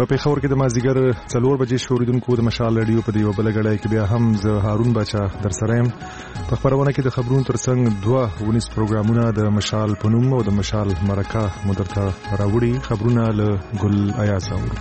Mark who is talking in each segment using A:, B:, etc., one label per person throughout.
A: په پیښور کې د مازدیګر 4 بجې شوریدونکو د مشال رادیو په دیو بل غړای کې بیا هم زه هارون بچا در سره يم. په خبرونه کې د خبرونو ترڅنګ 2 ونیس پروګرامونه د مشال پنوم او د مشال مرکه مدرته راوړي. خبرونه له ګل ایاز اورو.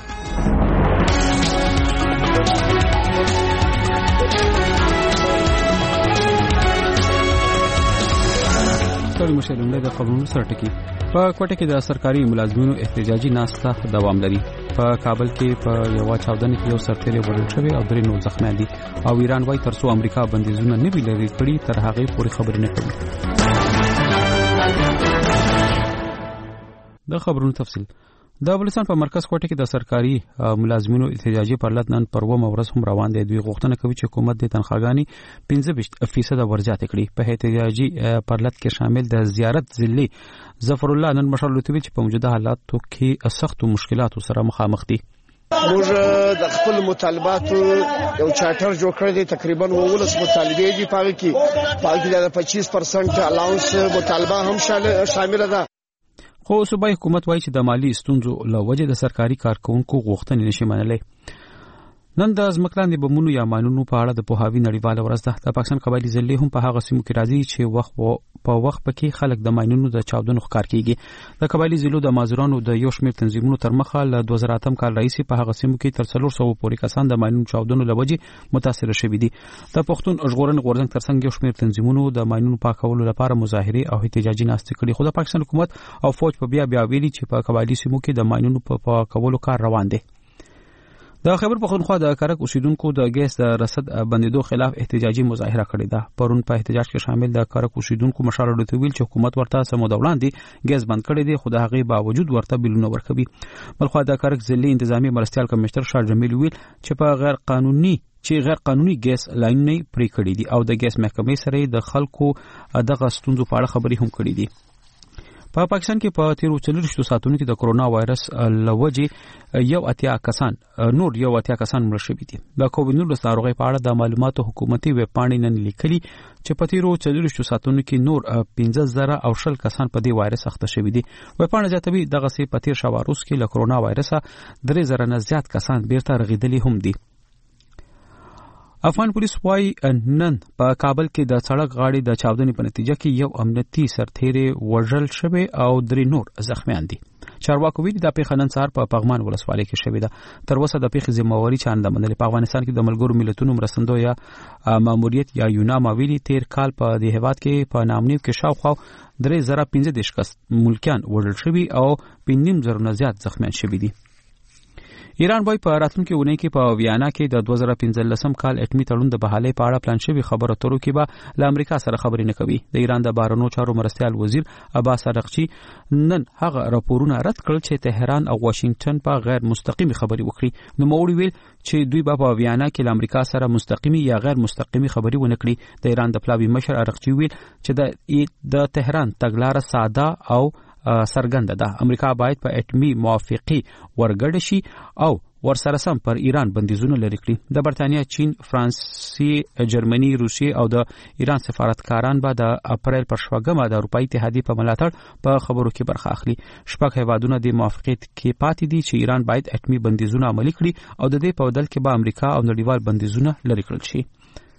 B: ستوري مشرونه د خبرونو سره ټکی. په کوټه کې د سرکاري ملازمینو احتجاجي ناسته دوام لري. په کابل کې په یو چاودنه کې یو سرتیری وژل شوی او 3 نور زخمیان دي او ایران وايي ترڅو امریکا بندیزونه نه وی لري کړي تر هغه پورې خبرې نه کوي. د خبرونو تفصیل د بلوچستان په مرکز کوټه کې د سرکاري ملازمینو احتجاجي پرلط نن پر ومه ورځ هم روان دي. دوی غوښتنه کوي چې حکومت د تنخواګانی 15% ورزیات کړي. په احتجاجي پرلط کې شامل د زیارت ضلعي ظفر الله نن مشرلوتوي چې په موجوده حالاتو کې سخت مشکلاتو سره مخامخ دي.
C: موږ د خپل مطالباتو یو چارټر جوړ کړی دی. تقریبا 19 مطالبې دي. پاره کې د 25% الاونس مطالبه هم شامل ده.
B: خو صوبایي حکومت وایي چې د مالی ستونزو له وجې د سرکاري کارکونکو غوښتنې نشي منلای. نن د ځمکلاندې بمونو یا ماینونو په اړه د پوهاوی نړیواله ورځ ده. د پاکستان قبایلی ضلع هم په هغه سیمو کې راځي چې په وخت پکې خلک د ماینونو د چاودنو ښکار کیږي. د قبایلی ضلعو د مازورانو د یو شمېر تنظیمونو تر مخه له 2008 کال راهیسې په هغه سیمو کې تر 400 پورې کسان د ماینونو چاودنو له وجې متاثر شوي دي. د پښتون ژغورنې غورځنګ ترڅنګ یو شمېر تنظیمونو د ماینونو پاکولو لپاره مظاهره او احتجاجي ناستې کړي. خو د پاکستان حکومت او فوج په بیا ویلي چې په قبایلی سیمو کې د ماینونو په پاکولو کار روان دی. د خیبر پختونخوا د کرک اوسیدونکو د ګیس د رصد بندیدو خلاف احتجاجي مظاهره کړې ده. پرون په احتجاج کې شامل د کرک اوسیدونکو مشر ډوتویل چې حکومت ورته سمو وړاندې ګیس بند کړی دی خو د هغې باوجود ورته بیلونه ورکوي. بلخو د کرک ضلعي انتظامی مرستیال کمشنر شاه جمیل ویل چې په غیر قانوني ګیس لاینونه پرې کړی دي او د ګیس محکمې سره د خلکو دغه ستونزو په اړه خبرې هم کړې دي. په پاکستان کې په 43 ساعتونو کې د کرونا وایرس لوجې یو اتیا کسان مړ شوي دي. د کووډ 19 ناروغۍ په اړه د معلوماتو حکومتي ویب پاڼې نن لیکلي چې په 43 ساعتونو کې نور 15000 او 10 کسان په دې وایرس اخته شوي دي. ویب پاڼه زیاتوي دغه سي په 13 شواروس کې له کرونا وایرسه 3000 نه زیات کسان بیرته رغیدلي هم دي. افغان پولیس وايي نن په کابل کې د سړک غاړې د چاودنې په نتیجه کې یو امنیتي سرتیری وژل شوی او 3 نور زخمیان دي. چارواکو ویلي د پیښه نن سهار په پغمان ولسوالۍ کې شوې ده. تر اوسه د پیښې ذمہواري چا نه منلې. په افغانستان کې د ملګرو ملتونو مرستندو یا ماموریت یا یوناما ویلي تیر کال په دې هیواد کې په نامنیو کې شاوخوا 3015 کس ملکیان وژل شوي او 5.5 نه زیات زخمیان شوي دي. ایران وایي په راتلونکي اونۍ کې په ویانا کې د 2015 کال اټمي تړون د بحالۍ په اړه پلان شوی خبرو اترو کې به له امریکا سره خبرې نه کوي. د ایران د بهرنیو چارو مرستیال وزیر عباس عراقچي نن هغه راپورونه رد کړل چې تهران او واشنگټن په غیر مستقیمي خبرې وکړي. نو موړي ویل چې دوی به په ویانا کې له امریکا سره مستقیمي یا غیر مستقیمي خبرې ونه کړي. د ایران د پلاوی مشر عراقچي ویل چې د تهران تګلاره ساده او سرګند ده. امریکا باید په اټمي موافقه ورګډ شي او ورسره سم پر ایران بندیزونه لري کړي. د برتانیا، چین، فرانسې، جرمني، روسیې او د ایران سفارتکاران به د اپریل پر 20 د اروپאי اتحادیې په ملاتړ په خبرو کې برخه اخلي. شپږ هیوادونه د موافقت کې پاتې دي چې ایران باید اټمي بندیزونه عملي کړي او د دې په بدل کې به امریکا او نړیوال بندیزونه لري کړل شي.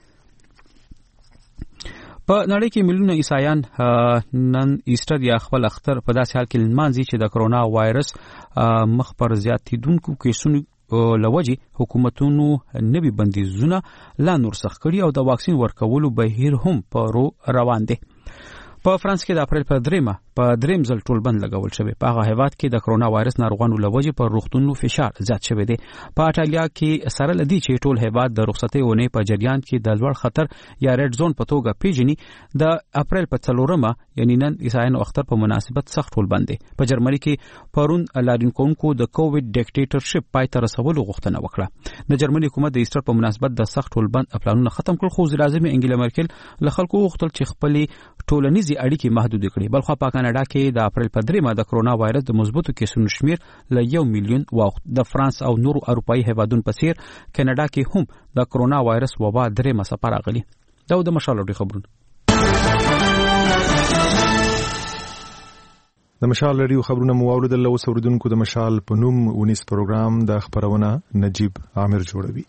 B: په نړۍ کې میلیونه عیسایان نن ایسټر یا خپل اختر په داسې حال کې لمانځي چې د کرونا وایرس مخ پر زیاتیدونکو کیسونو لوجې حکومتونو نوي بندیزونه لا نور سخت کړي او د واکسین ورکولو بهیر هم په روان دي. په فرانس کې د اپریل په دریم ځل ټول بند لګول شوی. په هغه هیواد کې د کرونا وایرس ناروغانو لوجې پر روغتونونو فشار زیات شوی دی. په ایټالیا کې سره لدی چې ټول هیواد د رخصتۍ اونۍ په جریان کې د لوړ خطر یا ریډ زون په توګه پیژني. د اپریل په 4 یعنی نن عیسایانو اختر په مناسبت سخت ټول بند دی. په جرمني کې پرون لارینکونکو د کووډ ډیکټیټرشپ پای ته رسولو غوښتنه وکړه. د جرمني حکومت د ایسټر په مناسبت د سخت ټول بند پلانونه ختم کړل خو وزیر اعظم انګیلا مرکل له خلکو وغوښتل چې خپلې ټولنیزې اړیکې محدود کړي. بلخو په کاناډا کې د اپریل په 3 د کرونا وایرس د مثبتو کیسونو شمیر له 1 میلیون واوښت. د فرانس او نورو اروپאי هیوادونو په څیر کاناډا کې هم د کرونا وایرس وبا 3 څپه راغلي. دا د مشال خبرونه.
A: د مشال رادیو خبرونه مو اوریدل. اوس اوریدونکو د مشال په نوم ونیس پروګرام د خبرونه نجیب عامر جوړوي.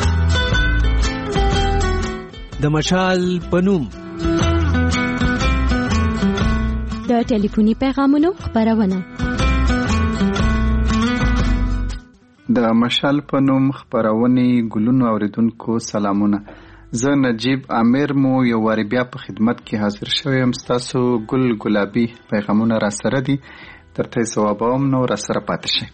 D: د مشال په نوم
E: د ټلیفوني پیغامونو خبرونه.
F: د مشال په نوم خبرونه ګلونو اوریدونکو سلامونه. زه نجیب عامر مو یو واری بیا په خدمت کې حاضر شوم. تاسو ګل ګلابي پیغامونه را سره دي، ترته ثوابوم نو را سره پاتې شي.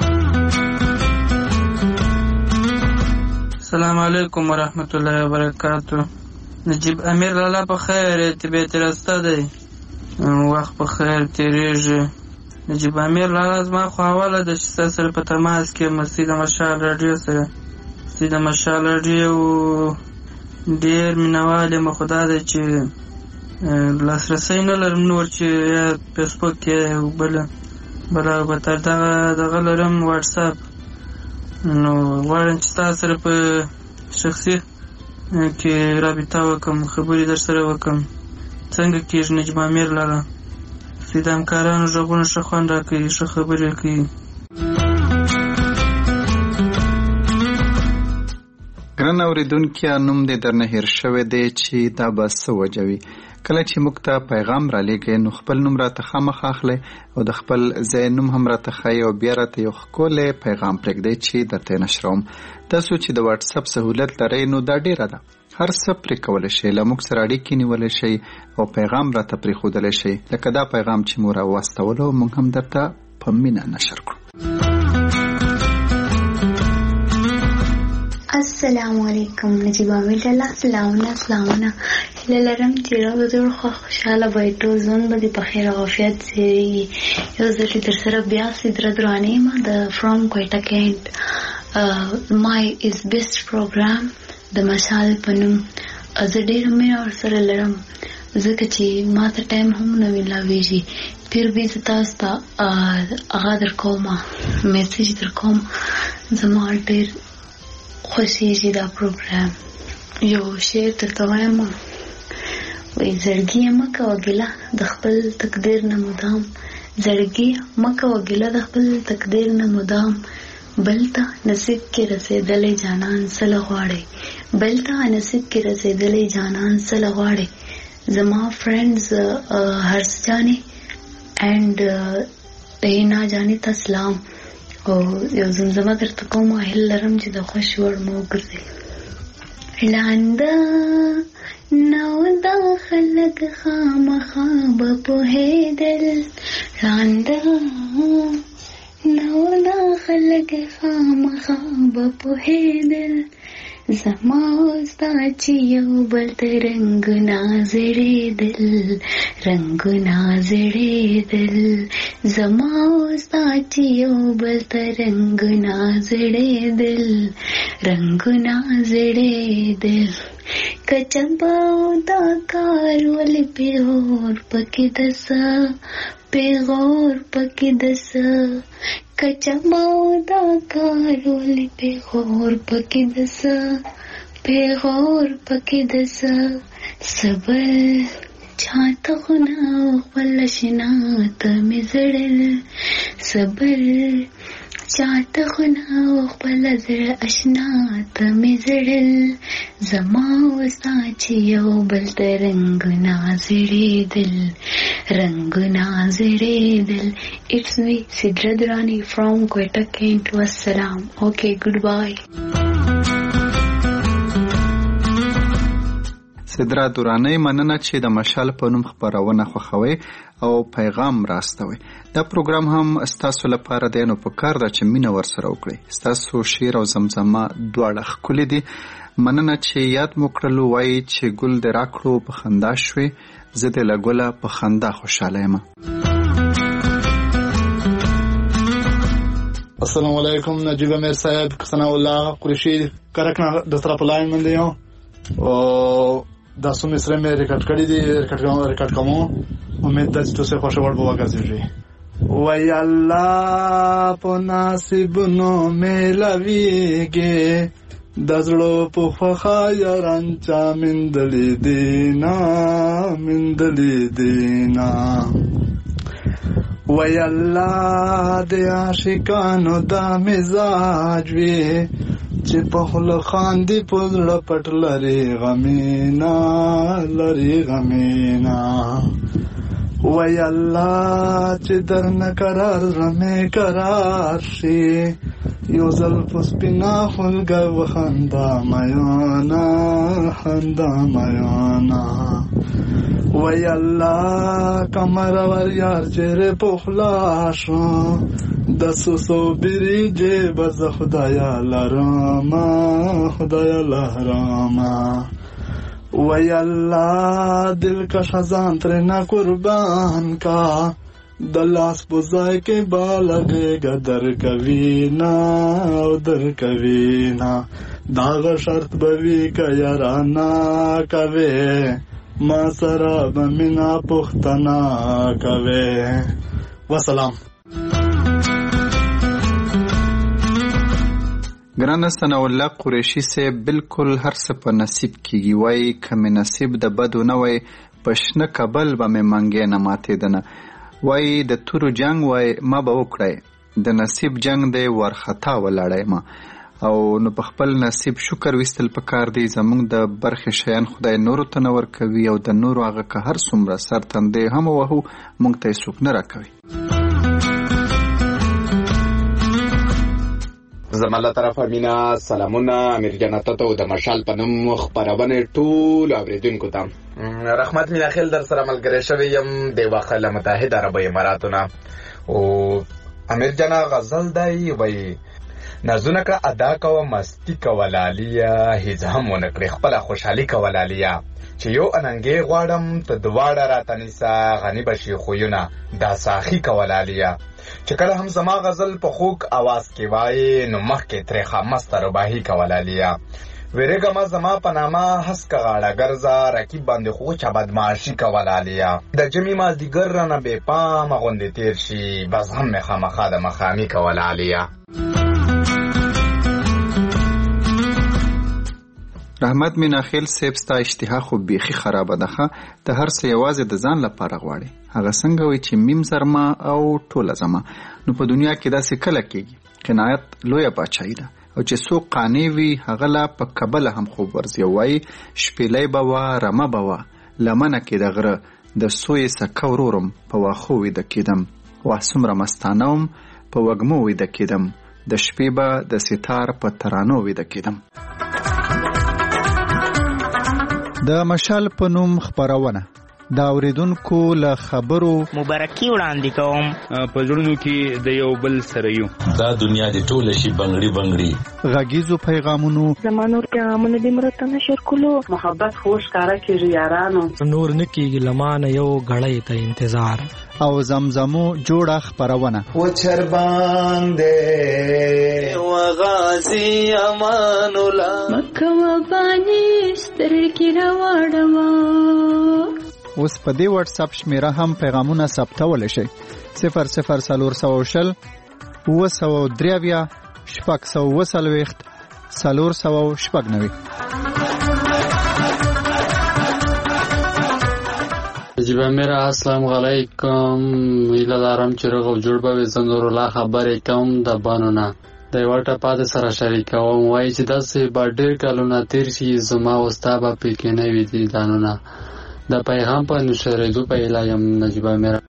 G: السلام علیکم ورحمت الله وبرکاتہ. نجیب عامر لاله په خیر، طبیعت راسته دی، وخت په خیر تیریږي. نجیب عامر لاله زما خو حواله ده چې سره په تماس کې مسجد مشال رادیو سره مسجد مشال رادیو ډیر مینوال یم. خدا دی چې لاسرسی نه لرم نور، چې یا فیسبوک کې بله به تر دغه لرم واټساپ. نو غواړم چې تاسو سره په شخصي کې رابطه وکړم، خبرې در سره وکړم. څنګه کېږي نجیب عامر لاله؟ د همکارانو غږونه ښه خوند راکوي، ښه خبرې کوي.
F: ګران اوریدونکي، نوم دې درنه هیر شوی دی چې دا به څه وجه وي. کله چې موږ ته پیغام را لېږئ نو خپل نوم راته خامخا اخلئ او د خپل ځای نوم هم راته ښایي او بیا راته یو ښکلی پیغام پرېږدئ چې درته یې نشروم. تاسو چې د واټساپ سهولت لرئ نو دا ډېره ده، هر څه پرې کولی شئ، له موږ سره اړیکې نیولی شئ او پیغام راته پرېښودلی شئ، لکه دا پیغام چې مو راواستولو موږ هم درته په مینه نشر کړو.
H: السلام علیکم نجیب عامر لاله. سلامونه هیله لرم چې روغ جوړ خوشحاله به ټول ژوند به دې په خیر او عافیت تېرېږي. یو ځل چې در سره بیا سدره درانه یم د فرام کویټه کینټ. مای از بیسټ پروګرام د مشال په نوم زه ډېره مینه ورسره لرم، ځکه چې ما ته ټایم هم نه میلاویږي. پھر بھی زه تاسو ته هغه در کوم، میسیج در کوم. زما ډېر خوښیږي دا پروګرام. یو شعر درته وایم، وایي زړګي مه کوه ګیله د خپل تقدیر نه مدام، زړګي مه کوه ګیله د خپل تقدیر نه مدام، بل ته نصیب کې رسېدلی جانان سله غواړي، بل ته نصیب کې رسېدلی جانان سله غواړي. زما فرینډز هرس جانې اینډ هینا جانې ته سلام او یو زمزمه درته کوم. هیله لرم چې د خوښ وړ مو وګرځئ. ړانده نو دا خلک خامخا به پوهېدل، ړانده نو دا خلک خامخا به پوهېدل، زما ستا چې یو بل ته رنګونه زړېدل، رنګونه زړېدل، زما ستا چې یو بل ته رنګونه زړېدل، رنګونه زړېدل. کچباو دا کار ولې پیغور پکې دسه، پیغور پکې دسه، کچباو دا کار ولې پیغور پکې دسه، پیغور پکې دسه. صبر چاته خونه خپل شنا ته مې زړل، صبر چاته خونه خپل زړه اشنا ته مې زړل، زما وستا چې یو بل ته رنګونه زړېدل، رنګونه زړېدل. It's me, Sidra Durrani from Quetta Kent. Wassalam. Okay, goodbye.
F: سدره دورانی، مننه چې د مشال په نوم خبرونه خوښوي او پیغام راستوي. دا پروګرام هم ستاسو لپاره دی، نو پکار ده چې مینه ورسره وکړئ. ستاسو شعر او زمزمه دواړه ښکلي دي. مننه چې یاد مو کړلو. وایي چې ګل دې راکړو په خندا شوې، زه دې له ګله په خندا خوشحاله یم.
I: السلام علیکم نجیب عامر صاحب، ثناء الله قریشی کرکنا د طرف لاین من دی او دا سو مصر میں ریکارڈ کړی دی، ریکارډ کوم. امید ده چې تاسو خوشاله وړ وګرځئ. وای الله په نصیبونو ملويږي، د زړه په خوخه یاران چا مندلې دینا، مندلې دینا. وای الله د عاشقانو دا مزاج وي چې په خوله خاندي په زړه پټ لري غمینا وای الله چې درنه قرار رمې قرار شي یو ځل په سپینا خلګه وخندا میانا وای الله کمر ور یار چیرې پخلا شو د سوسو بریجه بز خدایا لرما وای الله دل کا خزان ترنا قربان کا دلاس بوزای کې بالغه غدر کوینا داغ شرط بوي کا یارانا کوي ما سره بمینا پختنا کوي والسلام.
F: ګرانه ثناء الله قریشي سے بالکل هر څه په نصیب کیږي. وای کمه نصیب د بدو نه وای پښنه کبل به مې منګې نه ماتې دنه. وای د تورو جنگ وای ما به وکړای د نصیب جنگ دی ورخطا ولاړای ما او نو په خپل نصیب شکر وستل پکار دی. زمونږ د برخه شیان خدای نور تنور کوي او د نور هغه که هر څومره سر تندې هم وهو مونږ ته سوک نه راکوي.
J: زماله طرف امینا سلامونه امیر جنت ته د مشال پنم خبرونه ټول اوریدونکو ته رحمت مینا خیل در سره ملګری شوی يم د واخله متحده عرب اماراتونه او امیر جنا غزل دی وای نازونه کا ادا کوه مستی کولالیا هیڅ هم ونکړي خپل خوشحالي کولالیا چې یو اننګي غواړم ته دواړه راتنیسا غنی بشي خوونه دا ساخي کولالیا چې کله هم زما غزل په خوک आवाज کې وای نو مخ کې ترخه مستر باهي کولالیا ورګه ما زما پنامه حس کغاړه ګرځا رکیب باندې خو چا بدمعشي کولالیا د جمی ما دیګر نه به پام غوندې تیر شي بس هم مخامخه د مخامي کولالیا.
F: رحمت مینا خیل سیب ستا اشتها خو بیخي خرابه ده. ته هر څه یوازې د ځان لپاره غواړي. هغه څنګه وي چې میم زرما او ټوله زما. نو په دنیا کې داسې کله کېږي. قناعت لویه باچایي ده او چې څوک قانع وي هغه لا په کبله هم خوب ورځي. وایي شپېلی به وه رمه به وه لمنه کې د غره د سوی سکه ورورم په واښو ویده کېدم. واه څومره مستانه وم په وږمو ویده کېدم. د شپې به د ستار په ترانو ویده کېدم.
K: د مشال په نوم خبرونه دا اوریدونکو له خبرو
L: مبارکي وړاندې کوم.
M: په زړونو کې د یو بل سره یو دا دنیا دی ټوله شي بنگړي
K: غږیزو پیغامونو
N: زمانور پیغامونه دې مرته نشر کولو
O: محبت خوش کارا کېږي یارانو
P: نور نکېږي لمانه یو غړې ته انتظار
K: او زمزمو جوړه خبرونه
Q: و چر باندې و غازی امان الله
E: مکه و باندې سترګې راوړما.
K: اوس په دې واتس اپ شمیره هم پیغامونه ثبتول شي 0040 903 490.
R: جیبه میرا السلام علیکم ایله دارم چې رغو جوړ به زنور الله خبرې کوم د بانونه د ورته پاتې سره شریکوم. وایي چې داسې با ډېر کلونه تیر شي زما وستا به پکې نه وي دي دانونه د پیغام په نشریدو په ایله یم نجیبه میرا.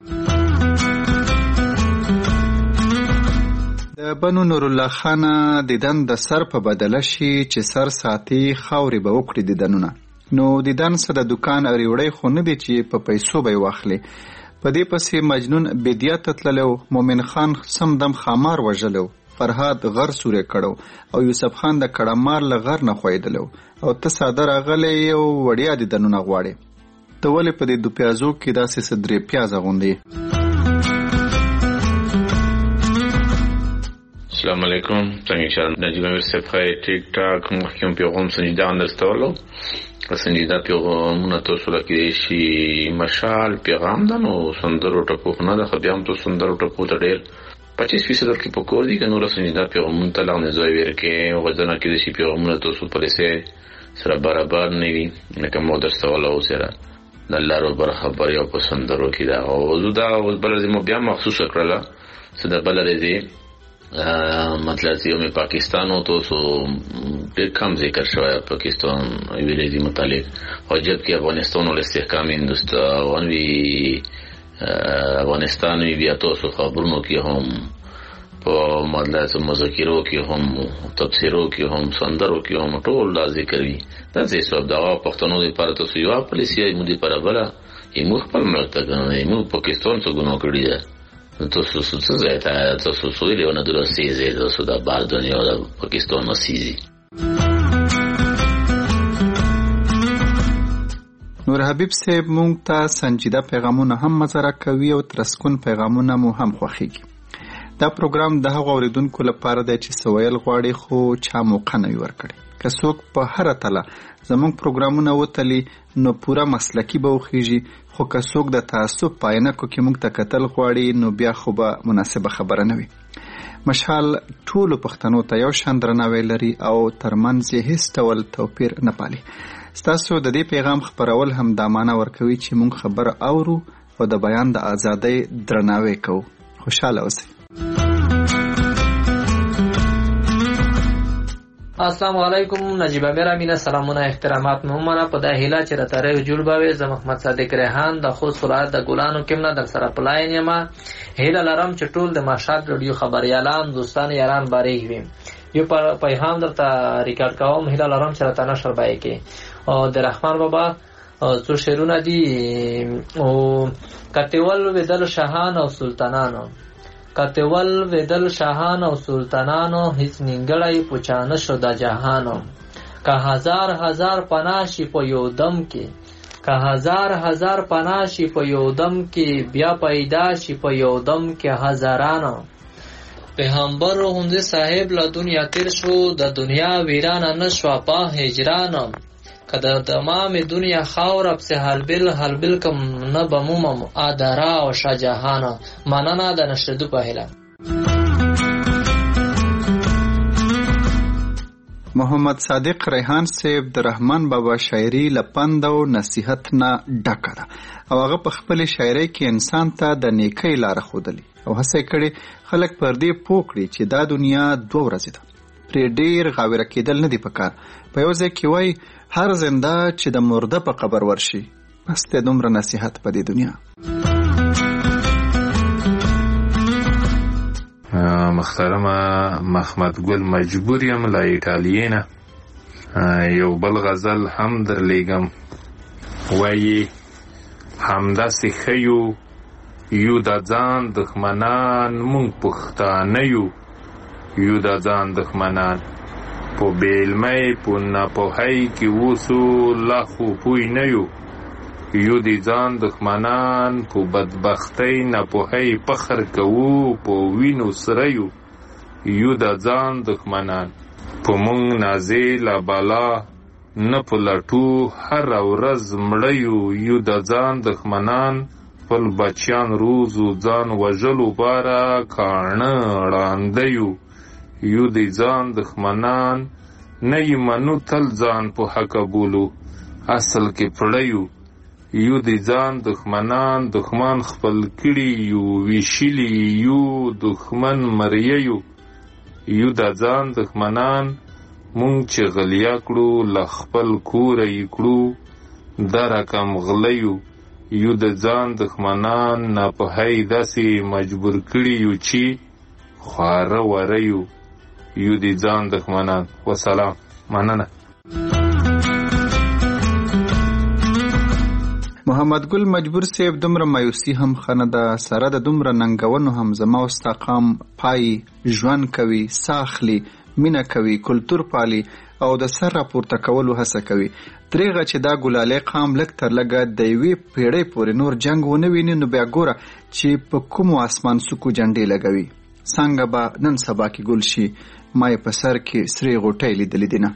F: د بنو نور الله خان دیدن د سر په بدله شي چې سر ساتي خاورې به وکړي دیدنونه. نو دیدن سره د دکان اړیوړی خو نه دی چې په پیسو به واخلي. په دې پسې مجنون بدیات تللو. مومن خان سم دم خامار وژلو. فرهاد غر سورې کړو او یوسف خان د کړمار له غر نه خویدلو. او ته ساده راغلی یو وړیا دیدنونه غواړي. ته ولې په دې دو پیازو کې داسې صدرې پیاز غوندې؟
S: السلام علیکم. څنګه چې نجیب امیر صاحب خای ټیک ټاک مخکوم پیغام سنجیده اندستولو سنجیده پیغامونه تاسو لکه شي مشال پیغام ده نو سندرو ټکو نه ده. خو بیا هم تاسو سندرو ټکو ته ډېر 25% کې په کور دي که نور سنجیده پیغامونه ته لاندې ځای ورکې غوښتنه کېدای شي پیغامونه تاسو په لسه سره برابر نه وي لکه مو درستولو سره د لارو بر خبر یو په سندرو کې دا او دا بل زمو بیا مخصوص کړل چې د بل لري مطلب چې یو پاکستان او تو سو ډېر کم ذکر شوی پاکستان ویلې متعلق او جبکې افغانستان ول استحکام هندوستان وی افغانستان بیا تو سو خبرونو کې هم په مطلب مذاکرو کې هم تفسیرو کې هم سندرو کې هم ټول دا ذکر وی دا څه سبب دا پښتنو لپاره تاسو یو پالیسي مو دي پر بل یمو خپل ملک ته یمو پاکستان څخه ګناه کړی ده تاسو څه ځای ته تاسو سویل یو نه درسي زه تاسو دا بار دنیا د پاکستان مسیزي
J: نور حبیب صاحب مونږ ته سنجیده پیغامونه هم مزره کوي او ترسکون پیغامونه مو هم خوښیږي. دا پروګرام د هغو اوریدونکو لپاره دی چې سویل غواړي خو چا موقع نه وي ورکړی. که څوک په هره تله زمونږ پروګرامونه وتلي نو پوره مسلکي به وخیږي، خو که څوک د تعصب په عینکو کې موږ ته کتل غواړي نو بیا خو به مناسبه خبره نه وي. مشال ټولو پښتنو ته یو شان درناوی لري او ترمنځ یې هیڅ ډول توپیر نه پالي. ستاسو د دې پیغام خپرول هم دا معنی ورکوي چې موږ خبره اورو او د بیان د ازادۍ درناوی کوو. خوشاله اوسئ.
T: السلام علیکم. نجیب امیر امینه سلامونه احترامات مهمانه په د هیله چې راتره جوړ باوي زه محمد صادق ریحان د خوست ولایت د ګلانو کمنه در سره پلاین یم. هیله لرم چې ټول د مشهد رادیو خبريالان دوستان یاران باریک وي. یو پیغام درته ریکارډ کوم. هیله لرم چې راتنه شربای کې او د رحمان بابا څو شعرونه دي او کتول ودل شاهان او سلطانانو کتول ودل شاهان او سلطانانو هیڅ نیمګړی پوچانه شو د جهانو که هزار هزار پناشي په یو دم کې که هزار هزار پناشي په یو دم کې بیا پیدا شي په یو دم کې هزارانو پیغمبر روحانزی صاحب له دنیا تیر شو د دنیا ویرانه نشو په هجرانو کدا تمام دنیا خاور اب سے حلبل کم نه بموم ادارا او شاهجهان مننه د نشدو په هله.
J: محمد صادق ریحان صاحب د رحمان بابا شاعری لپند او نصیحت نه ډکه ده او هغه په خپل شاعری کې انسان ته د نیکۍ لار خودلی او هڅه کړي خلک پر دې پوکړي چې دا دنیا دوه ورځې ده، پرې ډیر غاوره کېدل نه دی پکار. په یو ځای کې وای هر زنده چې د مرده په قبر ورشي، بس ته دومره نصیحت په دې دنیا.
M: محترمه محمد ګل مجبور یم له ایټالیې نه یو بل غزل هم درلیږم. وایي همداسې ښه یو د ځان دښمنان مونږ پښتانه یو د ځان دښمنان په بیلمۍ په ناپوهۍ کې اوسو لا خو پوی نه یو د ځان دښمنان په بدبختۍ ناپوهۍ فخر کوو په وینو سره یو د ځان دښمنان په مونږ نازله بلا نه په لټو هره ورځ مړه یو د ځان دښمنان خپل بچیان روزو ځان وژلو باره کاڼه ړانده یو د ځان دښمنان نه یې منو تل ځان په حقه بولو اصل کې پړه یو د ځان دښمنان دښمن خپل کړي یو ویشلي یو دښمن مریه یو د ځان دښمنان مونږ چې غلیا کړو له خپل کوره یې کړو دا رقم غله یو د ځان دښمنان ناپوهۍ داسې مجبور کړي یو چې خواره وره یو د ځان دښمنان. وسلام. مننه.
J: محمد ګل مجبور صاحب دومره مایوسی هم خنه ده سره د دومره ننګونو هم زما واستقام پای ژوند کوي ساخلی مینه کوي کلتور پالي او د سر راپورته کولو هڅه کوي. دریغه چې دا ګلاله قام لک تر لګه د یوې پیړۍ پورې نور جنگ ونه ویني نو بیا ګوره چې په کوم اسمان سکو جنډې لګوي څنګه به نن سبا کې ګل شي ما په سر کې سری غوټۍ لیدلې دي نه.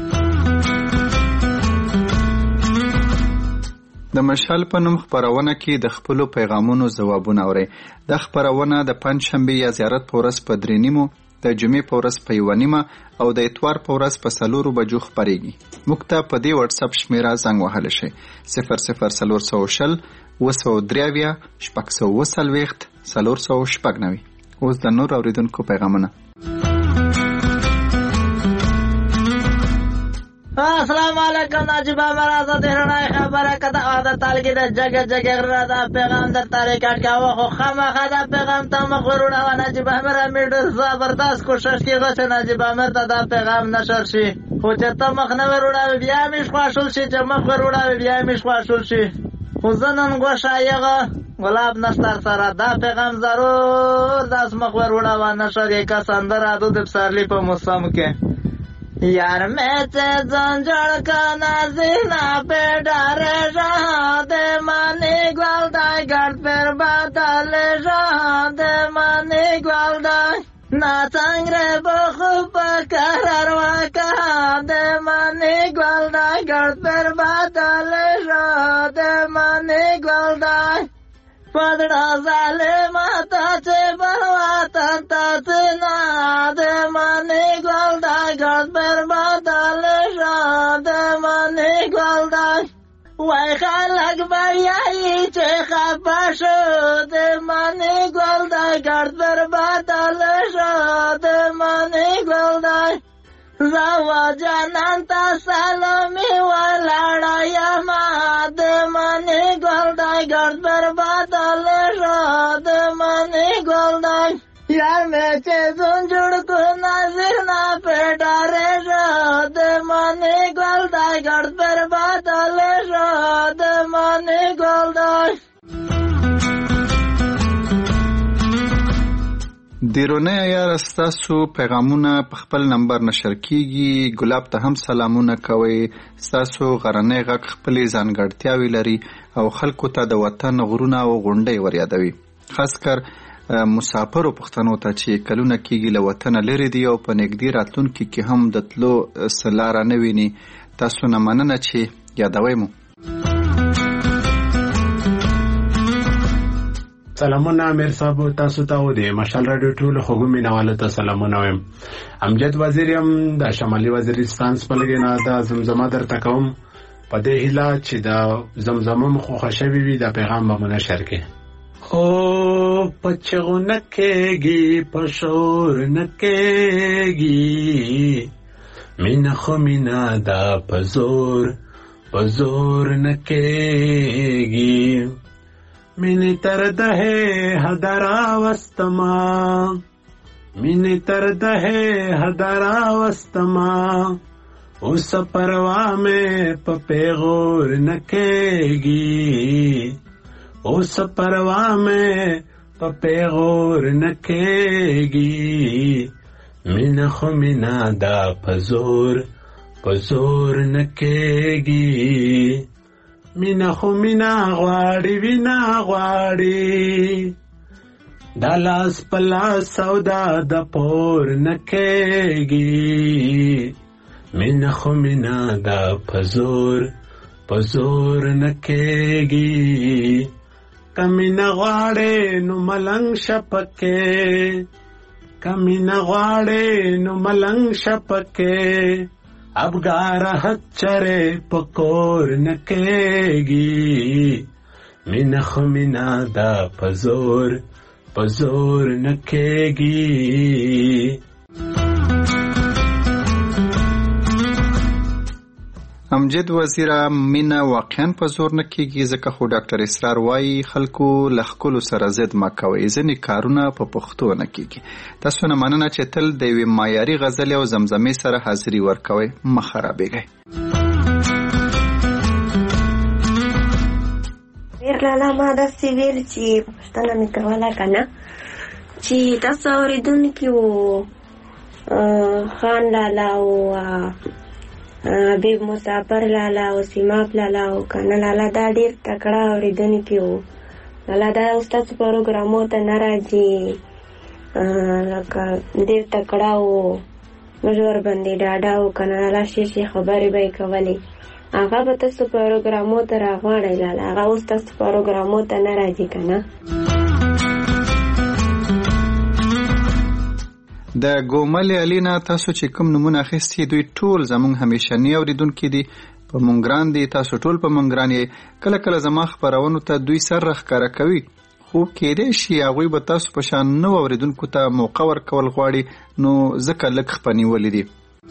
J: د مشال په نوم خبرونه کې د خپل پیغامونو ځوابونه اوري. د خبرونه د پنځشنبه یا زیارت پورس په درینیمو
F: د جمعې په ورځ په 1:30 او د اتوار په ورځ په 4 بجو خپرېږي. موږ ته په دې واتس اپ شمیره زنګ وهلی شئ 00420 223 640 490. اوس د نور اوریدونکو پیغامونه.
U: السلام علیکم ناجیبا مراد دهرنا خبره کده عادت تلګي د جګ جګ غره دا پیغام در طریقات کاوه خو خامخا دا پیغام ته مغروړه و ناجیبا مرا میډ زبردست کوشش کیږي چې ناجیبا مرا دا پیغام نشر شي خو چې ته مخ نه وروړه بیا مش خواشول شي چې مخ وروړه بیا مش خواشول شي خو زنن غوښایغه ګلاب نستر سره دا پیغام ضرور داس مخ وروړه و نشر یک سندره د پسرلی په موسم کې यार मैं ते जंजड़ का नाज़िना पे डारे दे मानी ग्वालदाय गढ़ पर बादले दे मानी ग्वालदाय ना संग्रे बखूब कररवा कहा दे मानी ग्वालदाय गढ़ पर बादले दे मानी ग्वालदाय पदड़ा जाले माता चे बरवाता तातना दे माने ग्वालदा गढ़ पर बादल दे माने ग्वालदा वाई खालक बरियाई चे खापाशो दे माने ग्वालदा गढ़ पर बादल दे माने ग्वालदा जावा जानंता सालमी वाला यामा दे माने ग्वालदा गढ़ पर बादल दे माने ग्वालदा यार मैं चेज़ुन जुड़ को नाज़िर ना पे डारे दे माने ग्वालदा गढ़ पर बादल दे माने ग्वालदा.
F: دیرونه یار ستاسو پیغامونه په خپل نمبر نشر کیږي. ګلاب ته هم سلامونه کوي. ستاسو غرنۍ غږ خپلې ځانګړتیاوې لري او خلکو ته د وطن غرونه او غونډۍ وریادوي. خاص کر مسافرو پښتنو ته چې کلونه کیږي له وطنه لرې دي او په نږدې راتلونکي کې هم د تلو څه لاره نه ویني. تاسو نه مننه چې یادوئ مو.
V: سلامونه امیر صاحب تاسو ته د مشال رادیو ټول خوګو مینوالو ته سلامونه وایم. امجد وزیر یم د شمالي وزیرستان سپلګینا د زمزمه درته کوم په دې هیله چې د زمزمه مخ خوشوي وي د پیغام به منشر کې. او پچغو نکېږي پشور نکېږي مینا خو مینا دا پزور نکېږي مینی تر دہے ہدرا وستما مینی تر دہے ہدرا وستما اس پروا میں پپیغور نکېږي اس پروا میں پپیغور نکېږي مینا خو مینا دا پزور نکېږي مینا خو مینا غواړي وینا غواړي د لاس پلا سودا د پور نکېږي مینا خو مینا دا پزور نکېږي کمینا غواړي نو ملنګ شپکه کمینا غواړي نو ملنګ شپکه ابگارا ہچرے پکور نکېږي مینا خو مینا دا پزور نکېږي.
F: امجد وزیره مینا واقعا په زور نه کېږي ځکه خو ډاکټر اسرار وایي خلکو له ښکلو سره ضد مه کوئ. ځینې کارونه په پښتو نه کېږي. تاسو نه مننه چې تل د یوې معیاري غزلې او زمزمې سره حاضري ورکوئ. مه خرابېږئ.
W: ډېر لالا ما داسې ویل چې پوښتنه مې کوله که نه چې تاسو اورېدونکي وو خان لالا او حبیب مسافر لالا او سیماب لالا او کنه لالا دا ډیر تکړه اوریدونکي وو. لالا دا ستاسو پروګرامو ته نه راځي لکه ډیر تکړه وو مجور باندې ډاډا او کنه لالا شي خبرې به یې کولې. هغه به تاسو پروګرامو ته راغواړئ لالا. هغه اوس تاسو پروګرامو ته نه راځي که نه.
F: د ګومل الینا تاسو چې کوم نمونه اخیستي دوی ټول زمونږ همیشني اوریدونکي دي. په مونږ ګران دي، تاسو ټول په مونږ ګران یې. کله کله زما خپرونو ته دوی سر راښکاره کوي، خو کېدای شي هغوی به تاسو په شان نوو اوریدونکو ته موقع ورکول غواړي، نو ځکه لږ خپه نیولي دي.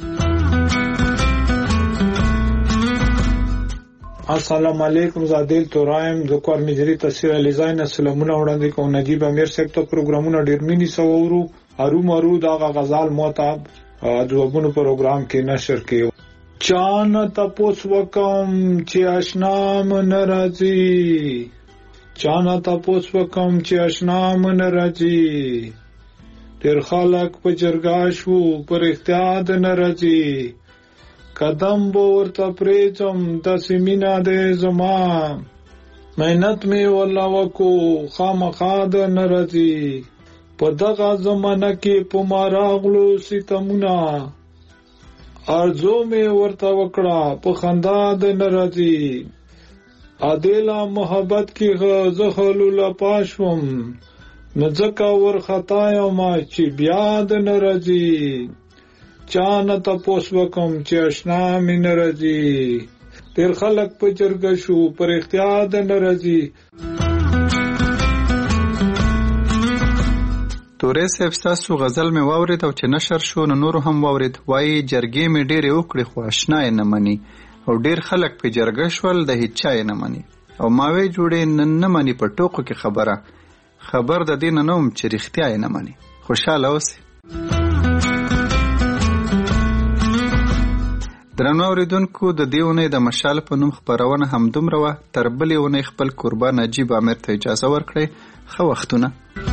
A: السلام علیکم، زادیل تورایم د کور مجری تفسیر الیزاین سلامونه وړاندې کوم. نجیب امیر صاحب ته پروګرامونه ډیر مینی سوورو ارو دا غزال موتاب جوابونو پروګرام کې نشر کړي. چان تپوس وکم چې آشنا من راځي، چان تپوس وکم چې آشنا من راځي، ډیر خلک په جرګه شو پر اختیار نه راځي، قدم بو ورته پریچم داسې مینا دې زما، محنت می والله وکو خامخا د نه راځي، په دغه زمانه کې په ما راغلو ستمونه، ارزو می ورته وکړه په خندا د نه راځي، عادله محبت کې زخلو لپاشوم، نو ځکه ورخطا یم چې بیا د نه راځي، چانه تپوس وکم چې آشنا می نه راځي، ډېر خلک په جرګه شو پر اختیار د نه راځي.
F: تورې صاحب ستاسو غزل مې واورېد او چې نشر شو نو نورو هم واورېد. وایي جرګې مې ډېرې وکړې خو آشنا یې نه مني، او ډېر خلک په جرګه شول د هیچا یې نه مني، او ماوې جوړې نن نه مني په ټوکو کې خبره، خبر د دې نه نه وم چې رښتیا یې نه مني. خوشحاله اوسئ. درنو اوریدونکو، د دې اونۍ د مشال په نوم خپرونه همدومره وه. تر بلې اونۍ خپل کوربه نجیب امیر ته اجازه ورکړئ. ښه وختونه.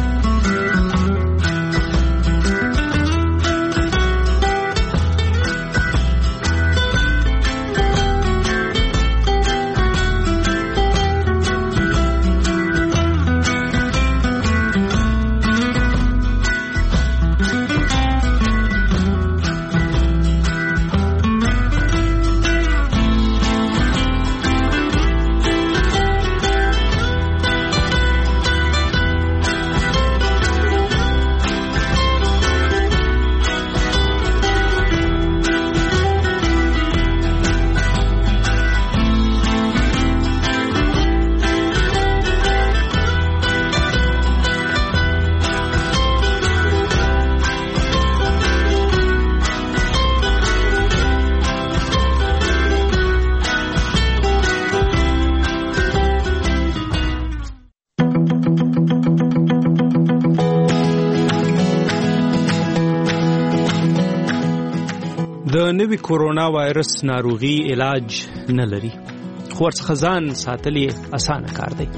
D: د نوي کورونا وایرس ناروغي علاج نه لري، خو ورڅخه ځان ساتل یې اسانه کار دی.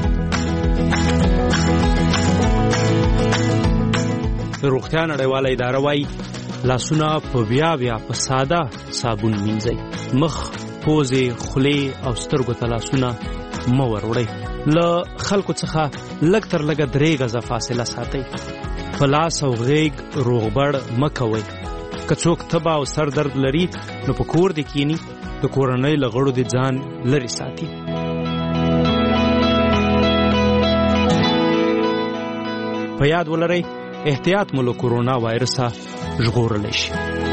D: روغتیا نړیواله اداره وایي لاسونه په بیا په ساده صابون مینځئ، مخ، پوزې، خولې او سترګو ته لاسونه مه وروړئ. له خلکو څخه لږ تر لږه 3 غزه فاصله ساتئ. په لاس او غیږ روغبړ مه کوئ. که څوک تبه او سر درد لري نو په کور دې کینی، د کورنۍ له غړو دې ځان لرې ساتي. په یاد ولرئ احتیاط مو له کورونا وایرسه ژغورلی شي.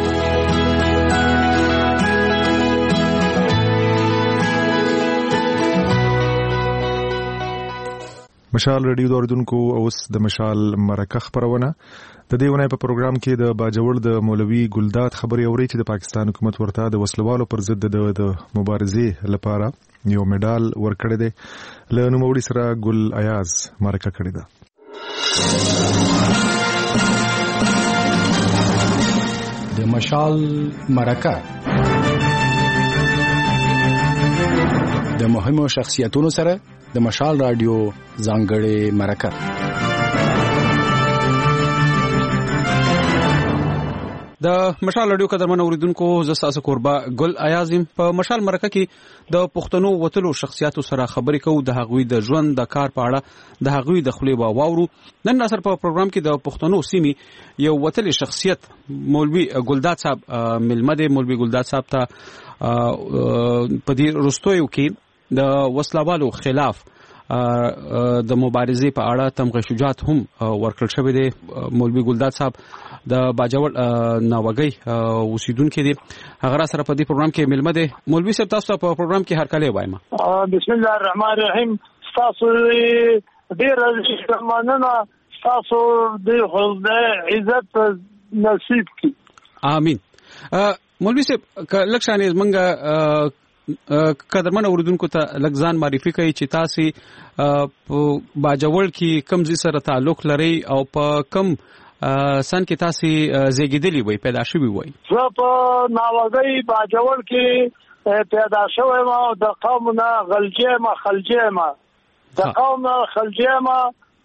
B: مشال رادیو دوردونکو اوس د مشال مرکه خبرونه. د دې ونې په پروګرام کې د باجوړ د مولوي ګلداد خبري اوري چې د پاکستان حکومت ورته د وسلوالو پر ضد د مبارزې لپاره یو میډال ورکړی دی. له نوموړي سره ګل ایاز مرکه کړې ده.
C: د مشال مرکه د مهمو شخصیتونو سره د مشال رادیو ځانګړې مرکه.
X: د مشال رادیو قدرمن اوریدونکو، زه تاسو کوربه ګل ایازم. په مشال مرکه کې د پښتنو وتلو شخصیتو سره خبرې کوو، د هغوی د ژوند د کار په اړه د هغوی د خولې واورو. نن نصر په پروګرام کې د پښتنو سیمې یو وتلي شخصیت مولوي ګلداد صاحب ملمه دی. مولوي ګلداد صاحب ته په دې رستویو کې د وسلوالو خلاف د مبارزې په اړه تمغه شجاعت هم ورکړل شوی دی. مولوي ګلداد صاحب د باجوړ ناوګي اوسیدونکو دي هغه را سره په دې پروګرام کې ملمه دي. مولوي صاحب تاسو په پروګرام کې هر کله وایم.
G: بسم الله الرحمن الرحیم. تاسو ډیر مننه، تاسو د خدای عزت نصیب کی.
X: امين. مولوي صاحب لکشانه منګه قدرمن اوردونکو ته لګزان معرفي کوي چې تاسو په باجوړ کې کوم ځای سره تعلق لري او په کوم سن کې تاسو زیږیدلی وي، پیدا شوی وي؟
G: زه په ناوګي باجوړ کې پیدا شوی ما، د قوم نه خلجه ما د قوم خلجه ما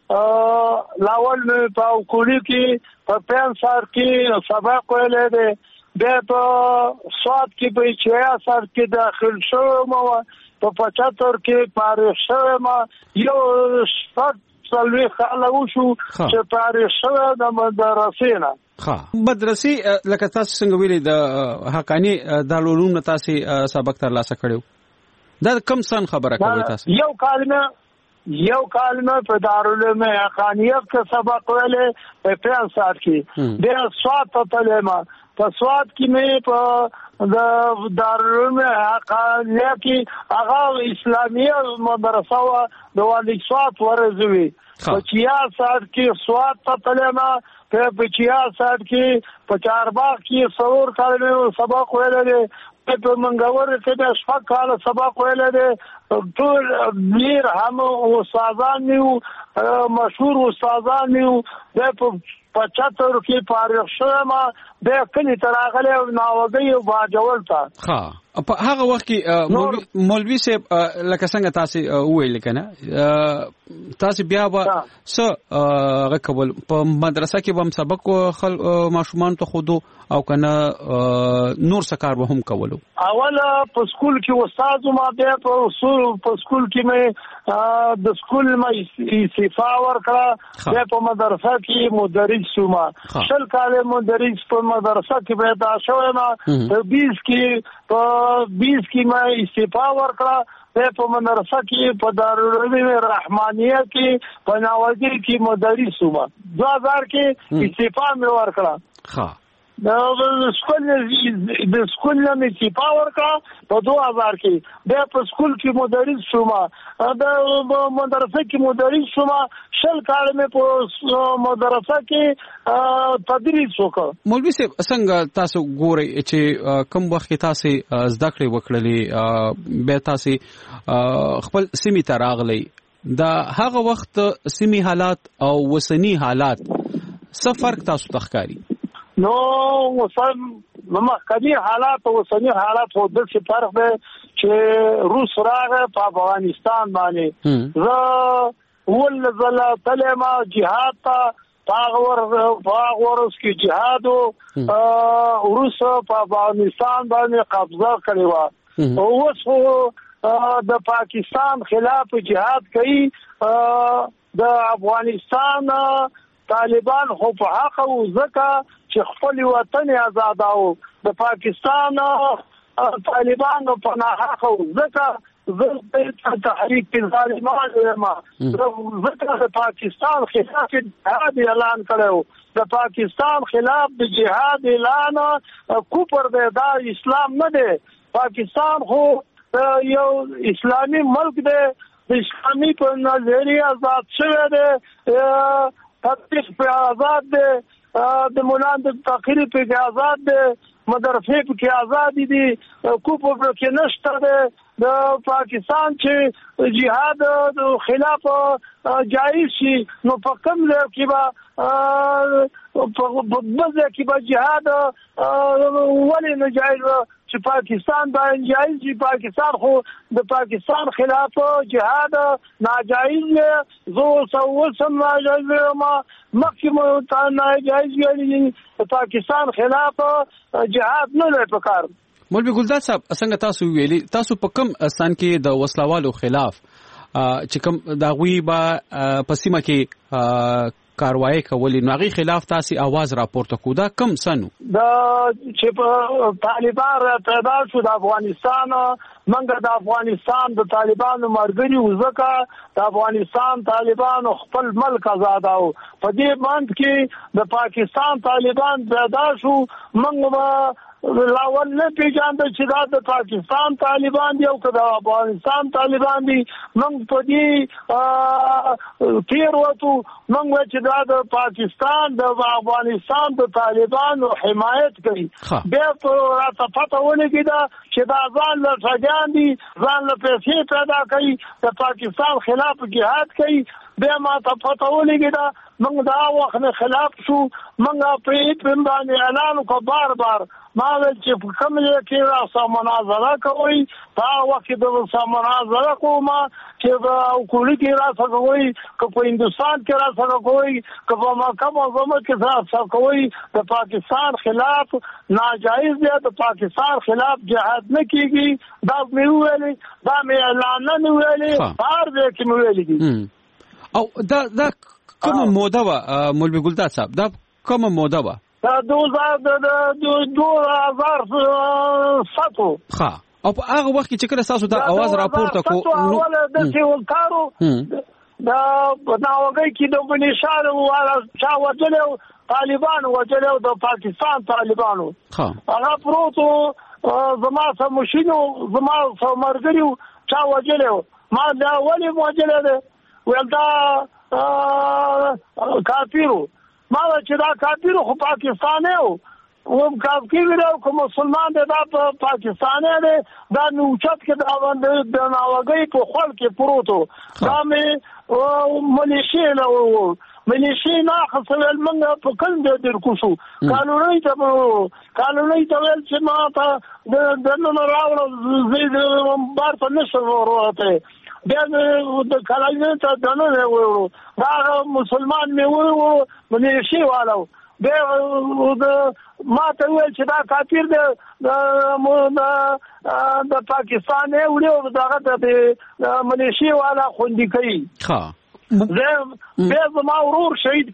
G: لاول مې په کولی کې په پنځار کې سبق ویلې ده، د په سواد کې په 66 کې داخل شوم او په 75 کې فارغ شوم. یو سلوي خلک شو چې فارغ شوم د مدرسې نه.
X: مدرسې لکه تاسو څنګه ویلي د حقانی د علوم تاسو سبق ترلاسه کړو، دا کم سن خبره کوي تاسو؟
G: یو کالمه په دارالعلوم حقانیه کې سبق ویلې په 65 کې د سواد په تلمه په سواد کې مې په د دارالعلوم حقانیه کې هغه اسلامیه مدرسه و د والي سواد ورزوي په 66 کې سواد په تلمه په 66 کې په چارباغ کې څلور کالمه سبق ویلې په منګور کې د شپږ کال سبق ویلې ټول ډیر هم استادان نیو، مشهور استادان نیو. د 75 کې فارغ شوم د کلی تراغله او ناوګي او باجوړ ته.
X: په هغه وخت کې مولوي صاحب لکه څنګه تاسو ویل کنه تاسو بیا به څه غکول په مدرسه کې هم سبق ماشومان ته خودو او کنه نور سکار به هم کولو؟
G: اول په سکول کې استاد ما بیا په سکول کې مې د سکول مې استعفا ورکړه، بیا په مدرسه کې مدرس شوم. شل کال مدرس په مدرسه کې پیدا شوم. په 20 کې مې استعفا ورکړه، په مدرسه کې په دارالعلوم رحمانیه کې په ناوګي کې مدرس شوم. 2000 کې استعفا مې ورکړه. د سکول نه استعفا ورکړه په 2000 کې بیا په سکول کې مدرس شوم، د مدرسه کې مدرس شوم. شل کال مې په مدرسه کې تدریس وکړ.
X: مولوي صاحب څنګه تاسو ګورئ چې کوم وخت تاسو زده کړې وکړلې بیا تاسو خپل سیمې ته راغلی، دا هغه وخت سیمې حالات او وسنی حالات څه فرق تاسو ته ښکاري؟
G: نو مخکنی حالات او وسنی حالات خو د څه فرق دی چې روس راغی په افغانستان باندې. زه ولزله تلما جهاد ته پاغورس کې جهاد او روس په افغانستان باندې قبضه کړی و. اوس د پاکستان خلاف جهاد کوي. د افغانستان طالبان خو په حق او زکه چې خپل وطن آزاد او د پاکستان طالبان په نه حق او زکه زه تحریک ظالمان ما زکه د پاکستان خلاف جهاد اعلان کړو. د پاکستان خلاف د جهاد اعلان کوپر دی، دا اسلام نه دی. پاکستان خو یو اسلامی ملک دی، د اسلامي په نظریه آزاد شوی دی، تطبیق په آزاد دی، د مولانا تقریر په آزاد دی، مدرسې په آزاد دي، کوپر په نشته دی. د پاکستان چې جهاد د خلاف جایز شي نو په کوم ځای کې به په بځای کې به جهاد ولې نه جایز چې پاکستان باندې جایز شي؟ پاکستان خو د پاکستان خلاف جهاد ناجایز دی. زه سوسم ناجایز ما مخکې ناجایز دی، پاکستان خلاف جهاد نه لري پکار.
X: مولوي ګلزار صاحب څنګه تاسو ویلي تاسو په کوم استان کې د وسلوالو خلاف چې کوم دا غوي با پسیمه کې کاروایی کولې نو هغې خلاف تاسې اواز راپورته کړو دا کوم څه نو
G: چې په طالبان پیدا شو د افغانستان منګه د افغانستان د طالبانو مرګري وزکه د افغانستان طالبانو خپل ملک آزاد او په دې باندې کې د پاکستان طالبان پیدا شو منګه لاول نه پیژاندل چې دا د پاکستان طالبان دی او که د افغانستان طالبان دی موږ په دې تیر وته موږ چې دا د پاکستان د افغانستان د طالبانو حمایت کوي بیا راته پته ولګېده چې دا ځان له ټګان دي ځان له پیسې پیدا کوي د پاکستان خلاف جهاد کوي بیا ما ته پته ولګېده موږ دا وخت نه خلاف شو موږ په باندې اعلان وکړ بار ما ویل چې په کوم ځای کې راسه مناظره کوئ په وخت د مناظره کوم چې په کولي کې راسه کوئ که په هندوستان کې راسه کوئ که په مکه معظمه کې راسه کوئ د پاکستان خلاف ناجایز دی د پاکستان خلاف جهاد نه کیږي دا مې ویلي دا مې اعلان نه ویلي هر ځای کې مې ویلي دي
X: او دا کومه موده وه مولوي ګلداد صاحب دا کومه موده وه 2007 ښه او په هغه وخت کې چې کله تاسو دا اواز راپورته کو
G: نو د سیولتارو دا ناوګي کې د بنشار والا چا وجلو طالبان وجلو د پاکستان طالبانو هغه پروتو زما سمشینو زما مرګریو چا وجلو ما دا ولې وجلو ولدا کافیرو ما چې دا کافیرو خو پاکستاني او کافیر او کوم مسلمان دی دا پاکستاني دی دا نو چت کې دا ناوګي په خپل کې پروتو دا مې ملیشي نه خپل منګه په کله در کوشو قانوني ته ویل چې ما ته د نن راوړو زید بار په نشو ورته بیا د کلاینه ته دنه وروړو دا مسلمان مې وروړو ملیشي والو بیا ما ته ویل چې دا کافر دی د پاکستان وړو دغه د ملیشي والا خوندې کوي بیا زما ورور شهید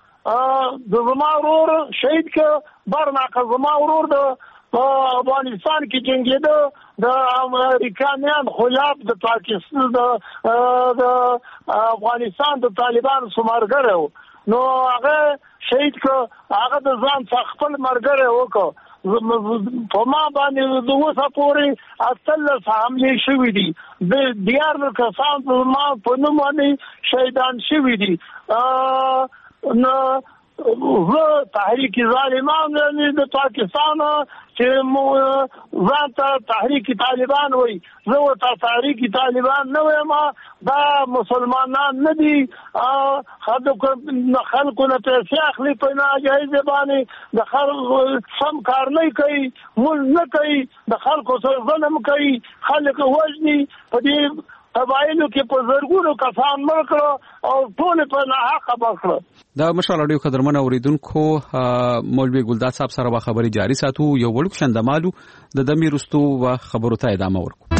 G: که برناکه زما ورور د افغانستان کې جنگیده د امریکایان خلاف د پاکستان د افغانستان د طالبان سمارګر نو هغه شهید که هغه د ځان څخه خپل مرګره وکړه په ما باندې د اوسه پورې اتلس حملې شوې دي د دیار کسان ما په نوم باندې شهیدان شوي دي نو زه تحریک ظالمان د پاکستان چې ځان ته تحریک طالبان وایي زه ورته تحریک طالبان نه وایم دا مسلمانان نه دي خلکو نه پیسې اخلي په ناجایزه باندې د خلکو سم کار نه کوي مول نه کوي د خلکو سره ظلم کوي خلک وژني په دې قبایلو کې په زرګونو کسان مړ کړه او ټول په ناحقه بکړه
X: دا مشال اډیو قدرمن اوریدونکو مولوي ګلداد صاحب سره خبري جاري ساتو یو وړوک شندمالو د دمي رستو و خبرو ته ادامه ورکو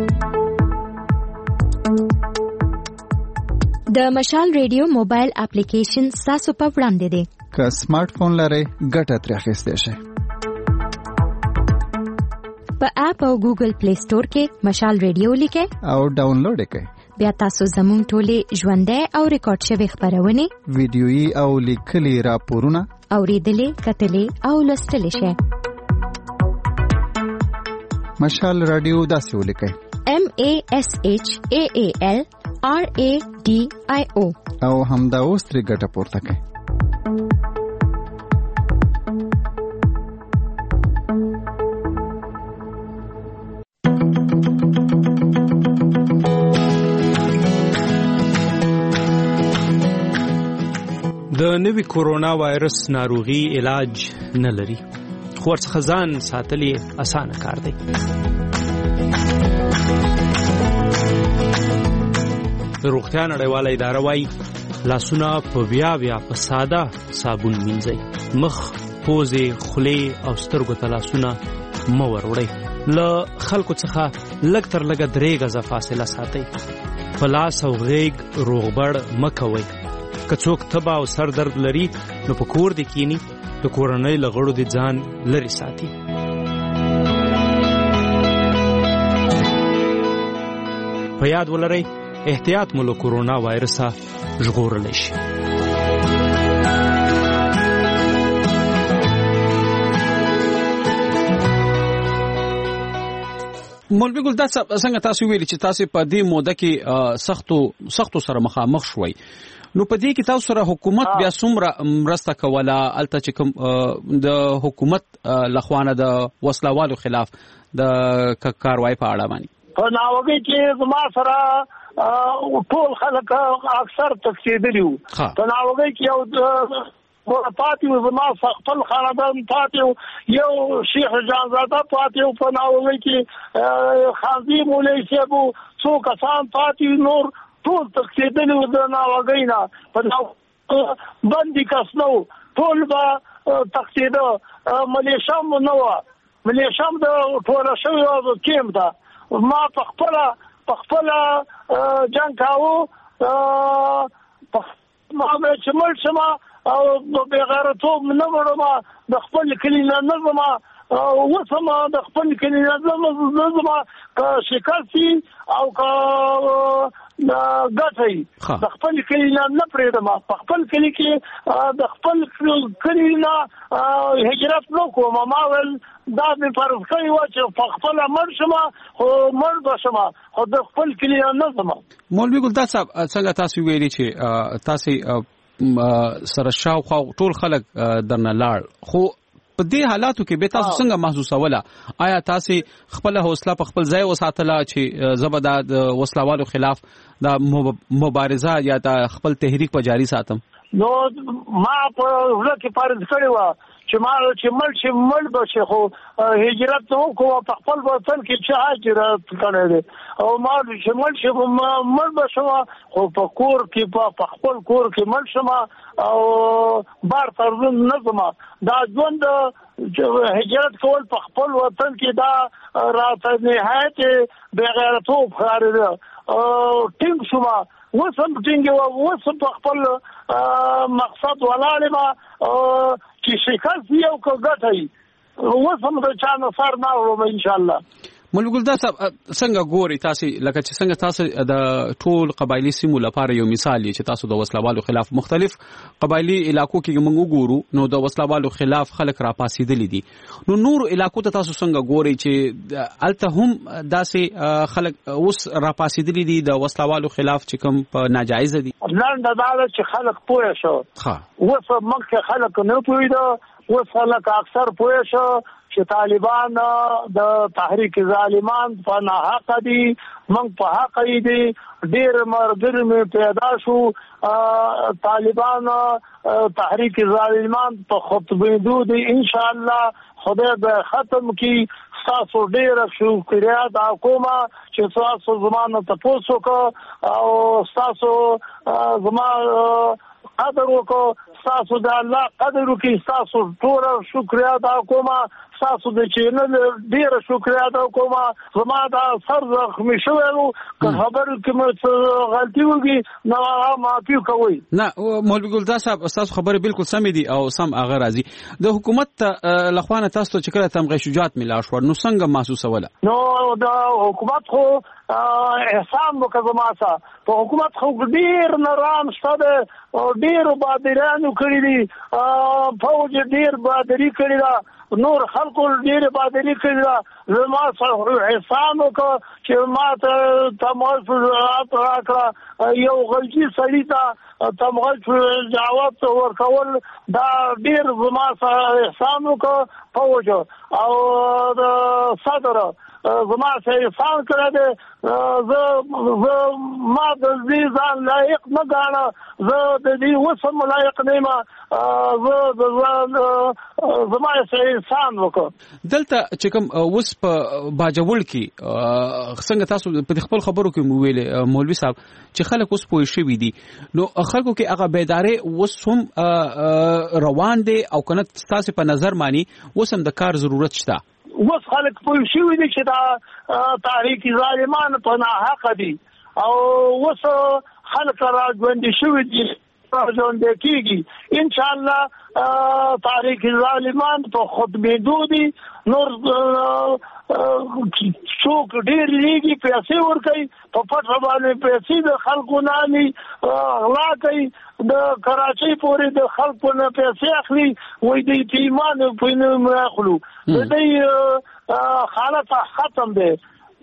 H: د مشال ریډیو موبایل اپلیکیشن تاسو په وړاندې دی
K: که سمارټ فون لرئ ګټه ترې اخیستی شئ
H: په اپ او ګوګل پلی سٹور کې مشال ریډیو لیکئ
K: او ډاونلوډ کړئ
H: بیا تاسو زموږ ټولې ژوندۍ او ریکارډ شوی خبرونه
K: ویډیويي او لیکلي راپورونه
H: اوریدلې کتلې او لوستلې شئ
K: مشال رادیو داسې ولیکئ
H: MASHAALRADIO
K: او همدا اوس ترې ګټه پورته کړئ
D: د نوي کورونا وایرس ناروغي علاج نه لري خو ورڅخه ځان ساتل یې اسانه کار دی د روغتیا نړیواله اداره وايي لاسونه په بیا په ساده صابون مینځئ مخ پوزې خولې او سترګو ته لاسونه مه وروړئ له خلکو څخه لږ تر لږه 3 غزه فاصله ساتئ په لاس او غیږ روغبړ مه کوئ که څوک تبه او سر درد لري نو په کور دې کینی د کورنۍ له غړو دې ځان لرې ساتي. په یاد ولرئ احتیاط مو له کورونا وایرسه ژغورلی شي.
X: مولوي ګلداد صاحب څنګه تاسو ویلي چې تاسو په دې موده کې سختو سره مخامخ شوي، نو په دې کې تاسو سره حکومت بیا څومره مرسته کوله؟ الته چې کوم د حکومت لخوانه د وسلوالو خلاف د کاروای په اړه باندې
G: په ناوګي کې زما سره ټول خلک اکثر تکسیدلی وو. په ناوګي کې یو پاتیو زما خپل خاندان پاتیو، یو شیخ جانزاده پاتیو په ناوګي کې، خانزي مولوی صاحب څو کسان پاتیو، نور ټول تکسیدلی وو د ناوګي نه. په باندې کس نو ټول به تکسیده، ملیشم نو ملیشم د ټول شوی کېم ده. ما په خپل جنگ کاوه، ما چې مړ شم او بې غیرتوب نه مړم، د خپل کلي نه ځم، وسم د خپل کلي نه ځم، که شکست او که ګټئ د خپل کلي نه پرېږدم. په خپل کلي کې د خپل کلي نه هجرت نه کوم. ما ویل دا مې فرض کړی وه چې په خپله مړ شم، خو مړ به شم، خو د خپل کلي نه ځم.
X: مولوي ګلداد صاحب څنګه تاسو ویلي چې تاسو سره شاوخوا ټول خلک درنه لاړ، خو په دې حالاتو کې به تاسو څنګه محسوسوله؟ آیا تاسو خپل حوصله په خپل ځای وساتله چې زبدا د وسلوالو خلاف د مبارزه یا د خپل تحریک په جاری ساتم؟
G: نو ما په ورځ کې فرض کړی و چې ما چې مړ بشي، خو هجرت نو کوم په خپل وطن کې چې هجرت کړی دی، او ما چې مړ بشم، خو په کور کې په خپل کور کې مړ شم او بار ترزم نه ځم. دا ژوند هجرت کول په خپل وطن کې دا راته نهایت بې غیرتوب ښکارېده. ټینګ شوم، وسم ټینګ وسم په خپل مقصد ولاړ ما چې شکست یو که ګټئ وسم د چا نه سر نه وړم ان شاء الله.
X: مولوي ګلداد صاحب څنګه ګوري تاسو لکه چې څنګه تاسو د ټول قبایلی سیمو لپاره یو مثال دی چې تاسو د وسلوالو خلاف مختلف قبایلی علاقو کې موږ وګورو نو د وسلوالو خلاف خلک راپاسېدلي دي، نو نور علاقو ته تاسو څنګه ګوري چې الته هم داسې خلک اوس راپاسېدلي دي د وسلوالو خلاف چې کوم ناجایز دي؟
G: لنډه دا ده چې خلک پوه شو، اوس مخکې خلک نه پوهېده، اوس خلک اکثر پوه شو چې طالبان د تحریک ظالمان په ناحقه دي، موږ په حق دي. ډېر مرګر مې پیدا شو، طالبان تحریک ظالمان په خطبېدو دي. ان شاء الله خدای به ختم کی. تاسو ډېر شکریا دا کوم چې تاسو زمانه تاسو وکړه او تاسو زما قدر وکړه، تاسو د الله قدر وکړئ. تاسو ټول شکریا دا کوم، تاسو د چینل ډیر شکریا دا کوم. زما دا سر زخمی شوی نو که خبر کې مې غلطي وږي نو معافي کوئ.
X: نه مولوي ګلداد صاحب تاسو خبره بالکل سمې دي او سم هغه راځي. د حکومت لخوانه تاسو چې کله تمغه شجاعت ملا شو نو څنګه محسوسوله؟
G: نو د حکومت خو احسان وکړه زما سره. په حکومت خو ډیر نرام شته، ډیر بادرانو کړی دي، فوج ډیر بادری کړی دا، نور خلکو ډیر بادری کړی دا. زما سره احسان وکړه چې ما ته تمغه راکړه، یو غلطي سړی ته تمغه جواب ورکول، دا ډیر زما سره احسان وکړه فوج او د صدر زما سره احسان کړی دی. زه ما د دې ځان لایق نه ګاڼه، زه د دې وسم لایق نه یم، زه زما سره احسان وکړه.
X: دلته چې کوم اوس په باجوړ کې څنګه تاسو په خپل خبرو کې مو ویل مولوي صاحب چې خلک اوس پوه شوي دي، نو خلکو کې هغه بیداري اوس هم روان دي او کنه تاسو په نظر مانی اوس هم د کار ضرورت شته؟
G: اوس خلک پوه شوي دي چې دا تحریک ظالمان په ناحقه دي او اوس خلک را ژوندي شوي دي. ژوند کیږي ان شاء الله تاریخ ظالمان په خطبېدو دي نور څوک ډېر لږی پیسې ورکوي په پټه باندې پیسې د خلکو نه اخلي غلا کوي د کراچۍ پورې د خلکو نه پیسې اخلي وایي دوی په ایمان په اخلو د دوی حالت ختم دی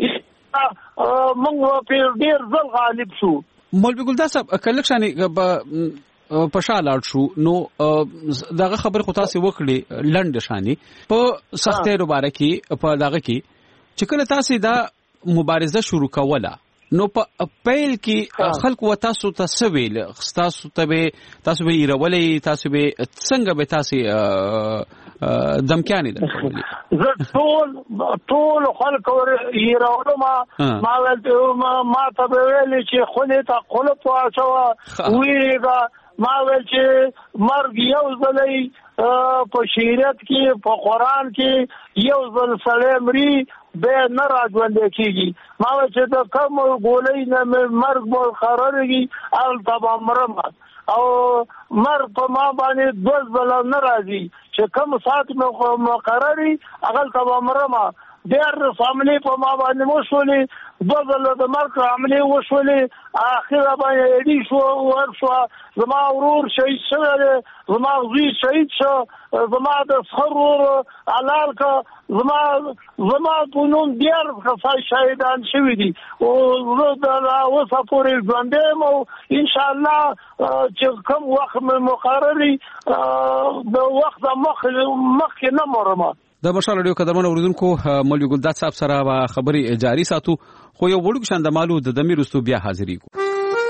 G: موږ په ډېر ځل غالب شو.
X: مولوي ګلداد صاحب کله شانې په شالاړ شو نو دغه خبر خو تاسو وکړي لنډ شاني په سختۍ مبارک کې په دغه کې چې کله تاسو دا مبارزه شروع کوله نو په پیل کې خلک و تاسو ته سویل تاسو به ایرولې تاسو به څنګه به تاسو دمکانی ده
G: زه ټول خلک ایرولم ما ته ویل چې خلک ته خلک واچو ویګه ما ویل چې مرګ یو ځلې په شریعت کې په قران کې یو ځل سړی مري به نه راځوندې کیږي ما ویل چې د کوم ګولې نه مرګ مقررېږي ال تمام مرم او مرګ په ما باندې دوه ځله نه راځي چې کوم سات مقرري هغه تمام مرم ډېر فاملي په ما باندې وشولې دوه د مرګ عملي وشولې اخر باندې دې شو ورشو زما ورور شهید شوی زما زوی شهید شو زما د سرور علال کا زما په نوم ډېر خفای شهیدان شوي دي او زه د اوسه پورې ژوندی مو ان شاء الله چې کوم وخت مقرري د وخت مخکې نه مرم.
X: د مشال رادیو قدرمن اوریدونکو مولوي ګلداد صاحب سره خبرې جاری ساتو خو یو وړوک شان د مالو د دمیر رستو بیا حاضرې کو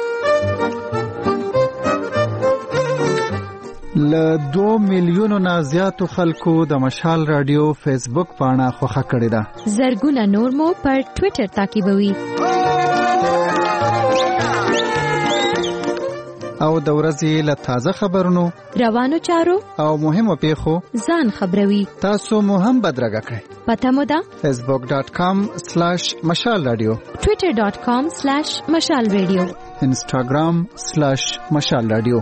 K: ل 2 میلیونو نه زیاتو خلکو د مشال رادیو فیسبوک پاڼه خوښه کړې ده.
H: زرګونه نور مو پر ټوئیټر تعقیبوي
K: او د ورځې له تازه خبرونو
H: روانو چارو او
K: مهمو پیښو
H: ځان خبروي.
K: تاسو مو هم بدرګه کړئ.
H: پته مو ده
K: facebook.com/mashalradio
H: twitter.com/mashalradio
K: instagram/mashalradio.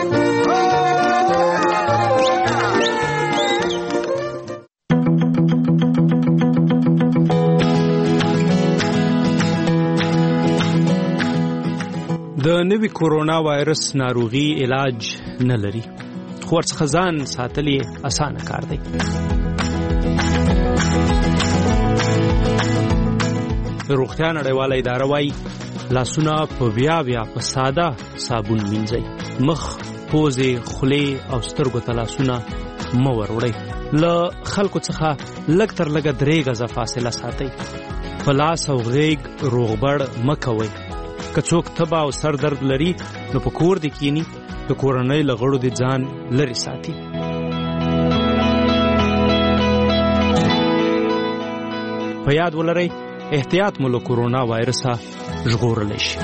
D: د نوي کورونا وایرس ناروغي علاج نه لري خو ورڅخه ځان ساتل یې اسانه کار دی. روغتیا نړیواله اداره وايي لاسونه په بیا په ساده صابون مینځئ. مخ، پوزې، خولې او سترګو ته لاسونه مه وروړئ. له خلکو څخه لږ تر لږه 3 غزه فاصله ساتئ. په لاس او غېږ روغبړ مه کوئ. که څوک تبه او سر درد لري نو په کور دې کینی د کورنۍ له غړو دې ځان لرې ساتي. په یاد ولرئ احتیاط مو له کورونا وایرسه ژغورلی شي.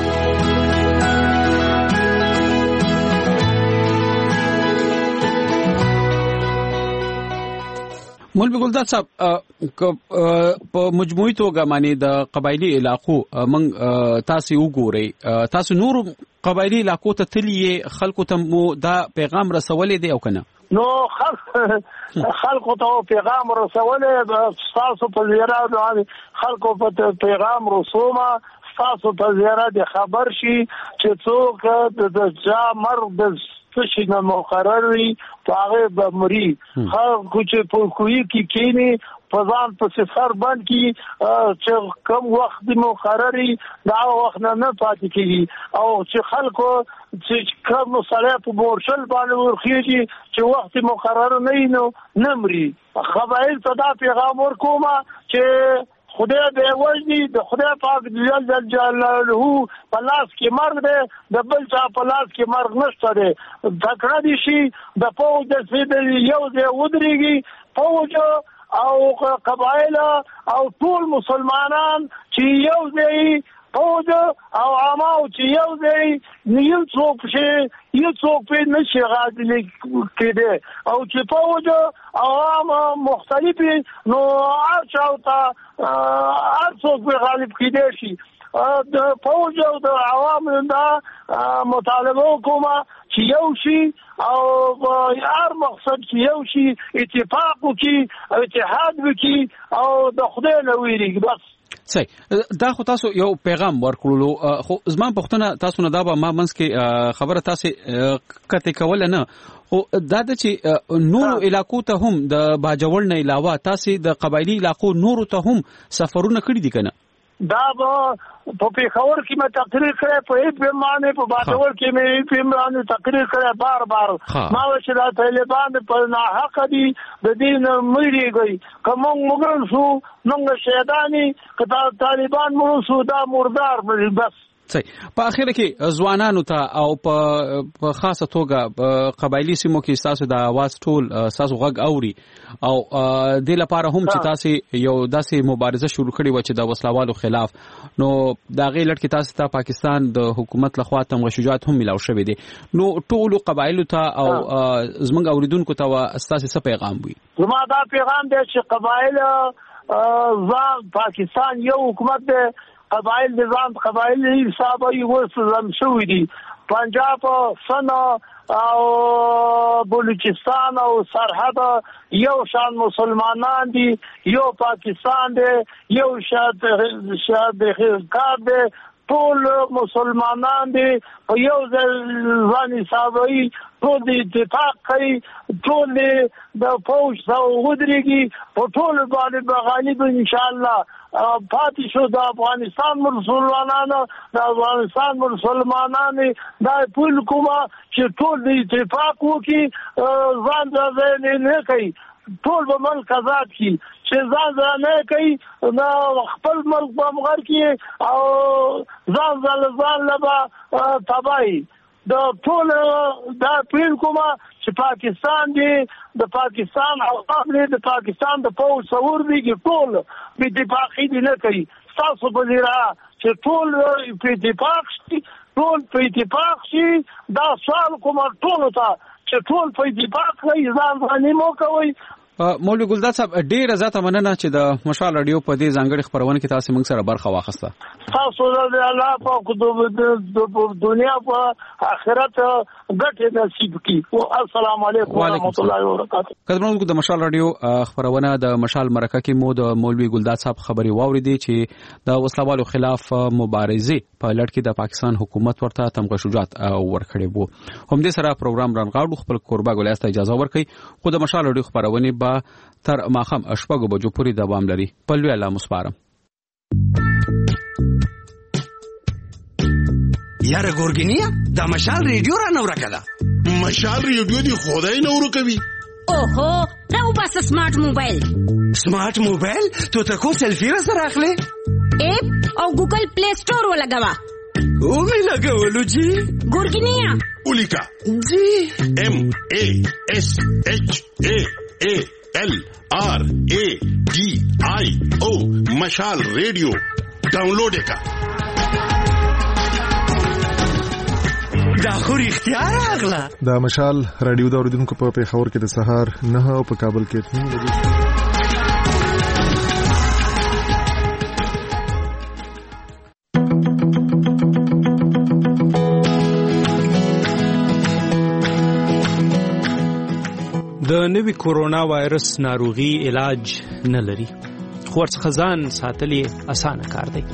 X: مولوي ګلداد صاحب په مجموعي توګه باندې د قبایلی علاقو من تاسو وګورئ تاسو نور قبایلی علاقو ته تللی خلکو ته مو دا پیغام رسولې دی او کنه؟
G: نو خلکو ته پیغام رسولې تاسو په زیارت باندې خلکو په پیغام رسومه تاسو په زیارت خبر شي چې څوک د جا مرګ د څه نه مقرري هغه به مري خو چې په کوی کې کینی په ځان په سفر باندې چې کم وخت مقرري دا وخت نه پاتې کیږي او چې خلکو چې کم سره په مورشل باندې ورخیږي چې وخت مقرر نه نمري. خبایل ته دا پیغام ورکوم چې خدای به وځي د خدای پاک جل جلاله په لاس کې مرګ دی د بل چا په لاس کې مرګ نشته دی. تکړه دي شي د فوج د سیدل یو ځای ودرېږي فوج او قبایل او ټول مسلمانان چې یو ځای فوج او عامه چې یو دی یو څوک په نشي غادي کېده او چې فوج او عامه مختلف نو ارچاوتا ارڅوک به غالب کېده شي د فوج او د عوامو دا مطالبه کومه چې یو شي او هر مقصد چې یو شي اتفاق وکړي او اتحاد وکړي او د خدای نه ویریږي بس
X: صحیح دا خو تاسو یو پیغام ورکړلو خو زما پښتنه تاسو نه دا به ما منځ کې خبره تاسو کته کول نه او دا چې نور علاقو ته هم د باجوړ نه علاوه تاسو د قبایلی علاقو نور ته هم سفرونه کړی دي کنه
G: دا په پیښور کې مې تقریر کړی په هیڅ معنی په باجوړ کې مې په معنی تقریر کړی بار ما چې دا طالبان په ناحق دي د دین مړیږي کوم مګر شو نو شهداني کدا طالبان مو شو دا مردار بس
X: صحیح په اخر کې ځوانانو ته او په خاصه توګه قبایلی سیمو کې تاسو د आवाज ټول تاسو غږ اوري او د لپاره هم چې تاسو یو داسې مبارزه شروع کړې و چې د وسلوالو خلاف نو دا غي لټ کې تاسو ته پاکستان د حکومت لخوا تمغه شجاعت هم ملاو شوی دی نو ټول قبایلو ته او زمنګ اوریدونکو ته تاسو څه پیغام وي
G: زما دا پیغام دی چې قبایل پاکستان یو حکومت دی قبائل نظام قبائل حساب یو سلام شوې دي پنجاب سنا او بلوچستان او سرحد یو شان مسلمانان دي یو پاکستان دی یو شاد کار دی ټول مسلمانان دي په یو ځان حسابي ټول دي اتفاق کوي ټول د فوج سره ودرېږي په ټول باندې غالب ان شاء الله پاتې شو د افغانستان مسلمانانو دا ټول کومه چې ټول د اتفاق وکي ځان ځای نه کوي ټول به ملک آزاد کی چې ځان نه کوي نو خپل ملک په مغر کې او ځان لبا تباہي د ټول دا پیر کومه چې پاکستان دی د پاکستان او د پاکستان د پوز څور دی ټول په اتفاقی دي نه کوي تاسو په لرا چې ټول په اتفاق شي دا سوال کومه ټول ته چې ټول په اتفاق کوي ځان مو کوي
X: مولوی ګلداد صاحب ډیره زیاته مننه چې د مشال رادیو په دې ځانګړي خبرونه کې تاسو موږ سره برخه واخیسته
G: تاسو د الله په دنیا په آخرت ګټه نصیب کړي السلام علیکم ورحمت الله وبرکاته
X: کله د مشال رادیو خبرونه د مشال مرکه کې مو د مولوی ګلداد صاحب خبري واوریدي چې د وسلوالو خلاف مبارزه په لړ کې د پاکستان حکومت ورته تمغه شجاعت ورکړي وو هم دې سره پروګرام رانغاړو خپل قربا ګولاسته اجازه ورکړي خو د مشال رادیو خبرونه تر ماخم اشپاګو بجو پوری دوام لري پلوي الله مسپارم
I: یاره ګورګینیا دا مشال ریډیو را نو راکړه
L: مشال ریډیو دی خدای نو ورکوي
N: اوهو دا وبس سمارټ موبایل
I: ته کو سلفي را سره اخلي
N: اپ او ګوګل پلی سٹور ولګوا
I: او می لګولو جی
N: ګورګینیا
L: اولیکا
I: جی
L: MASHALRADIO مشال ریډیو ډاونلوډ کا
I: دا خو اختیار اغلا
B: دا مشال رادیو دا اوریدونکو په پیښور کې د سهار 9 او په کابل کې 3 بجې
D: د نوي کورونا وایرس ناروغي علاج نه لري خو ورڅخه ځان ساتل اسانه کار دی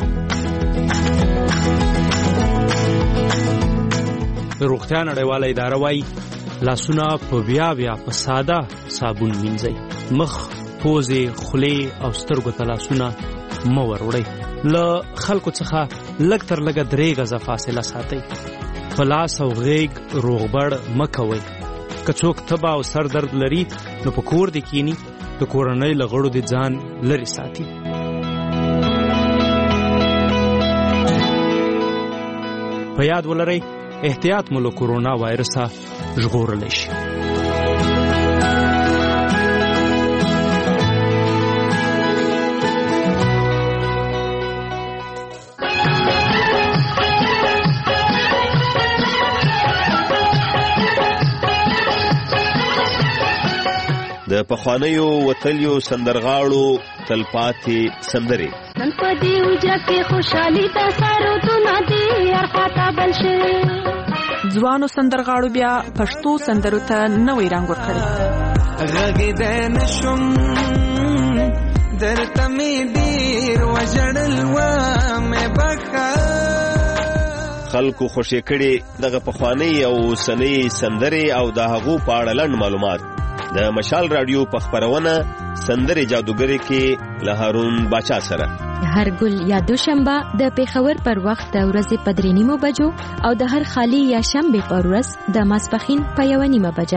D: روغتیا نړیواله اداره وايي لاسونه په بیا په ساده صابون مینځئ مخ پوزې خولې او سترګو ته لاسونه مه وروړئ له خلکو څخه لږ تر لږه 3 غزه فاصله ساتئ په لاس او غیږ روغبړ مه کوئ که څوک تبه او سر درد لري نو په کور دې کینی د کورنۍ له غړو دې ځان لرې ساتي په یاد ولرئ احتیاط مو له کورونا وایرسه ژغورلی شي
E: د پخوانیو وتلیو سندرغاړو تلپاتې سندرې.
O: نن په دې وجه کې خوشحالي د سرودونه دي هر خواته بل شي.
P: ځوانو سندرغاړو بیا پښتو سندرو ته نوې رنګ ورکړی.
Q: غږېدی نشم درته مې ډېر وژړل ومې بخښه.
E: خلکو خوشې کړي دغه پخوانۍ او اوسنۍ سندرې او د هغو په اړه لنډ معلومات د مشال رادیو په خپرونه سندرې جادوګرې کې له هارون باچا سره
H: هر ګل یا دوشنبه د پیښور پر وخت د ورځې په 3:30 بجو او د هر خالی یا شنبه پر ورځ د ماسپښین په 1:30 بجه.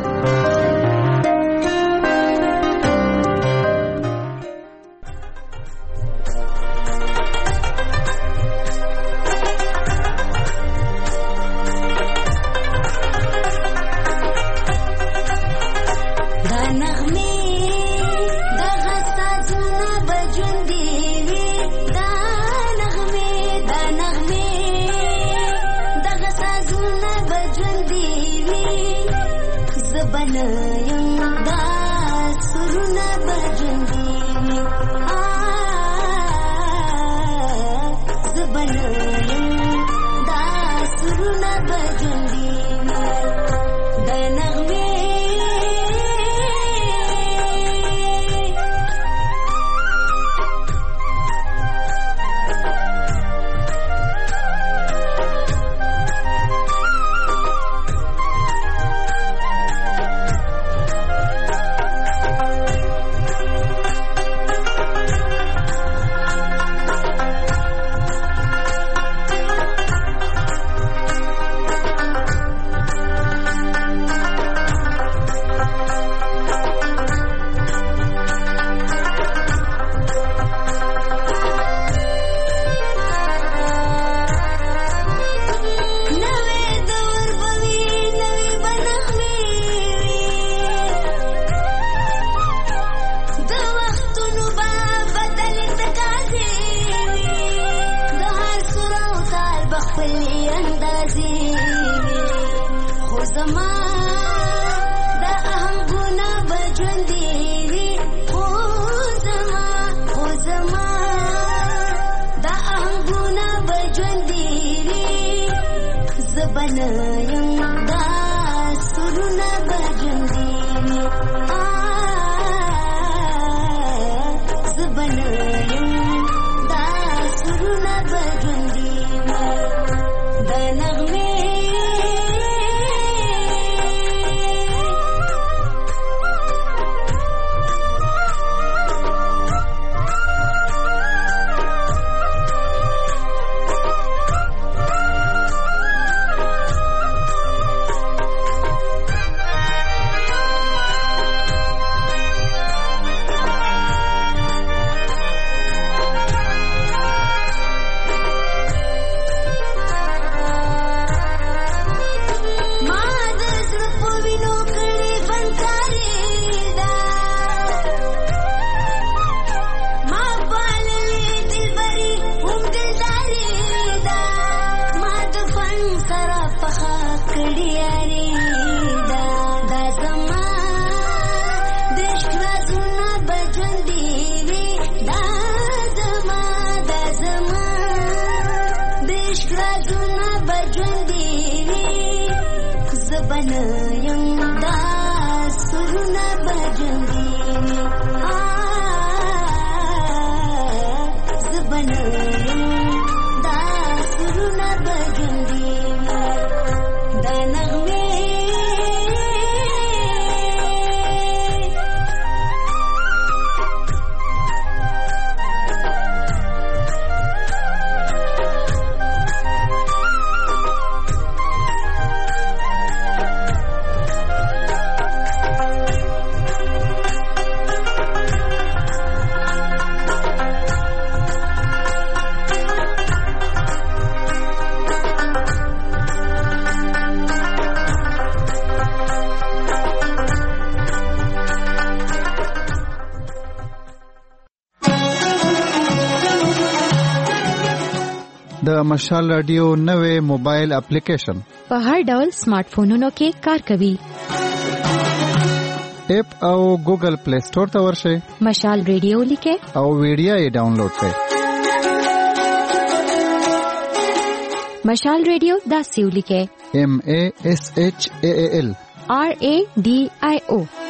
K: د مشال رادیو نوې موبایل اپلیکیشن
H: په هر ډول سمارټ فونونو کې کار کوي.
K: اپ او ګوګل پلی سٹور ته ورشئ.
H: مشال ریډیو لیکه
K: او ویډیو یې ډاونلوډ کړئ.
H: مشال ریډیو دا سیو لیکه
K: MASHAAL
H: RADIO.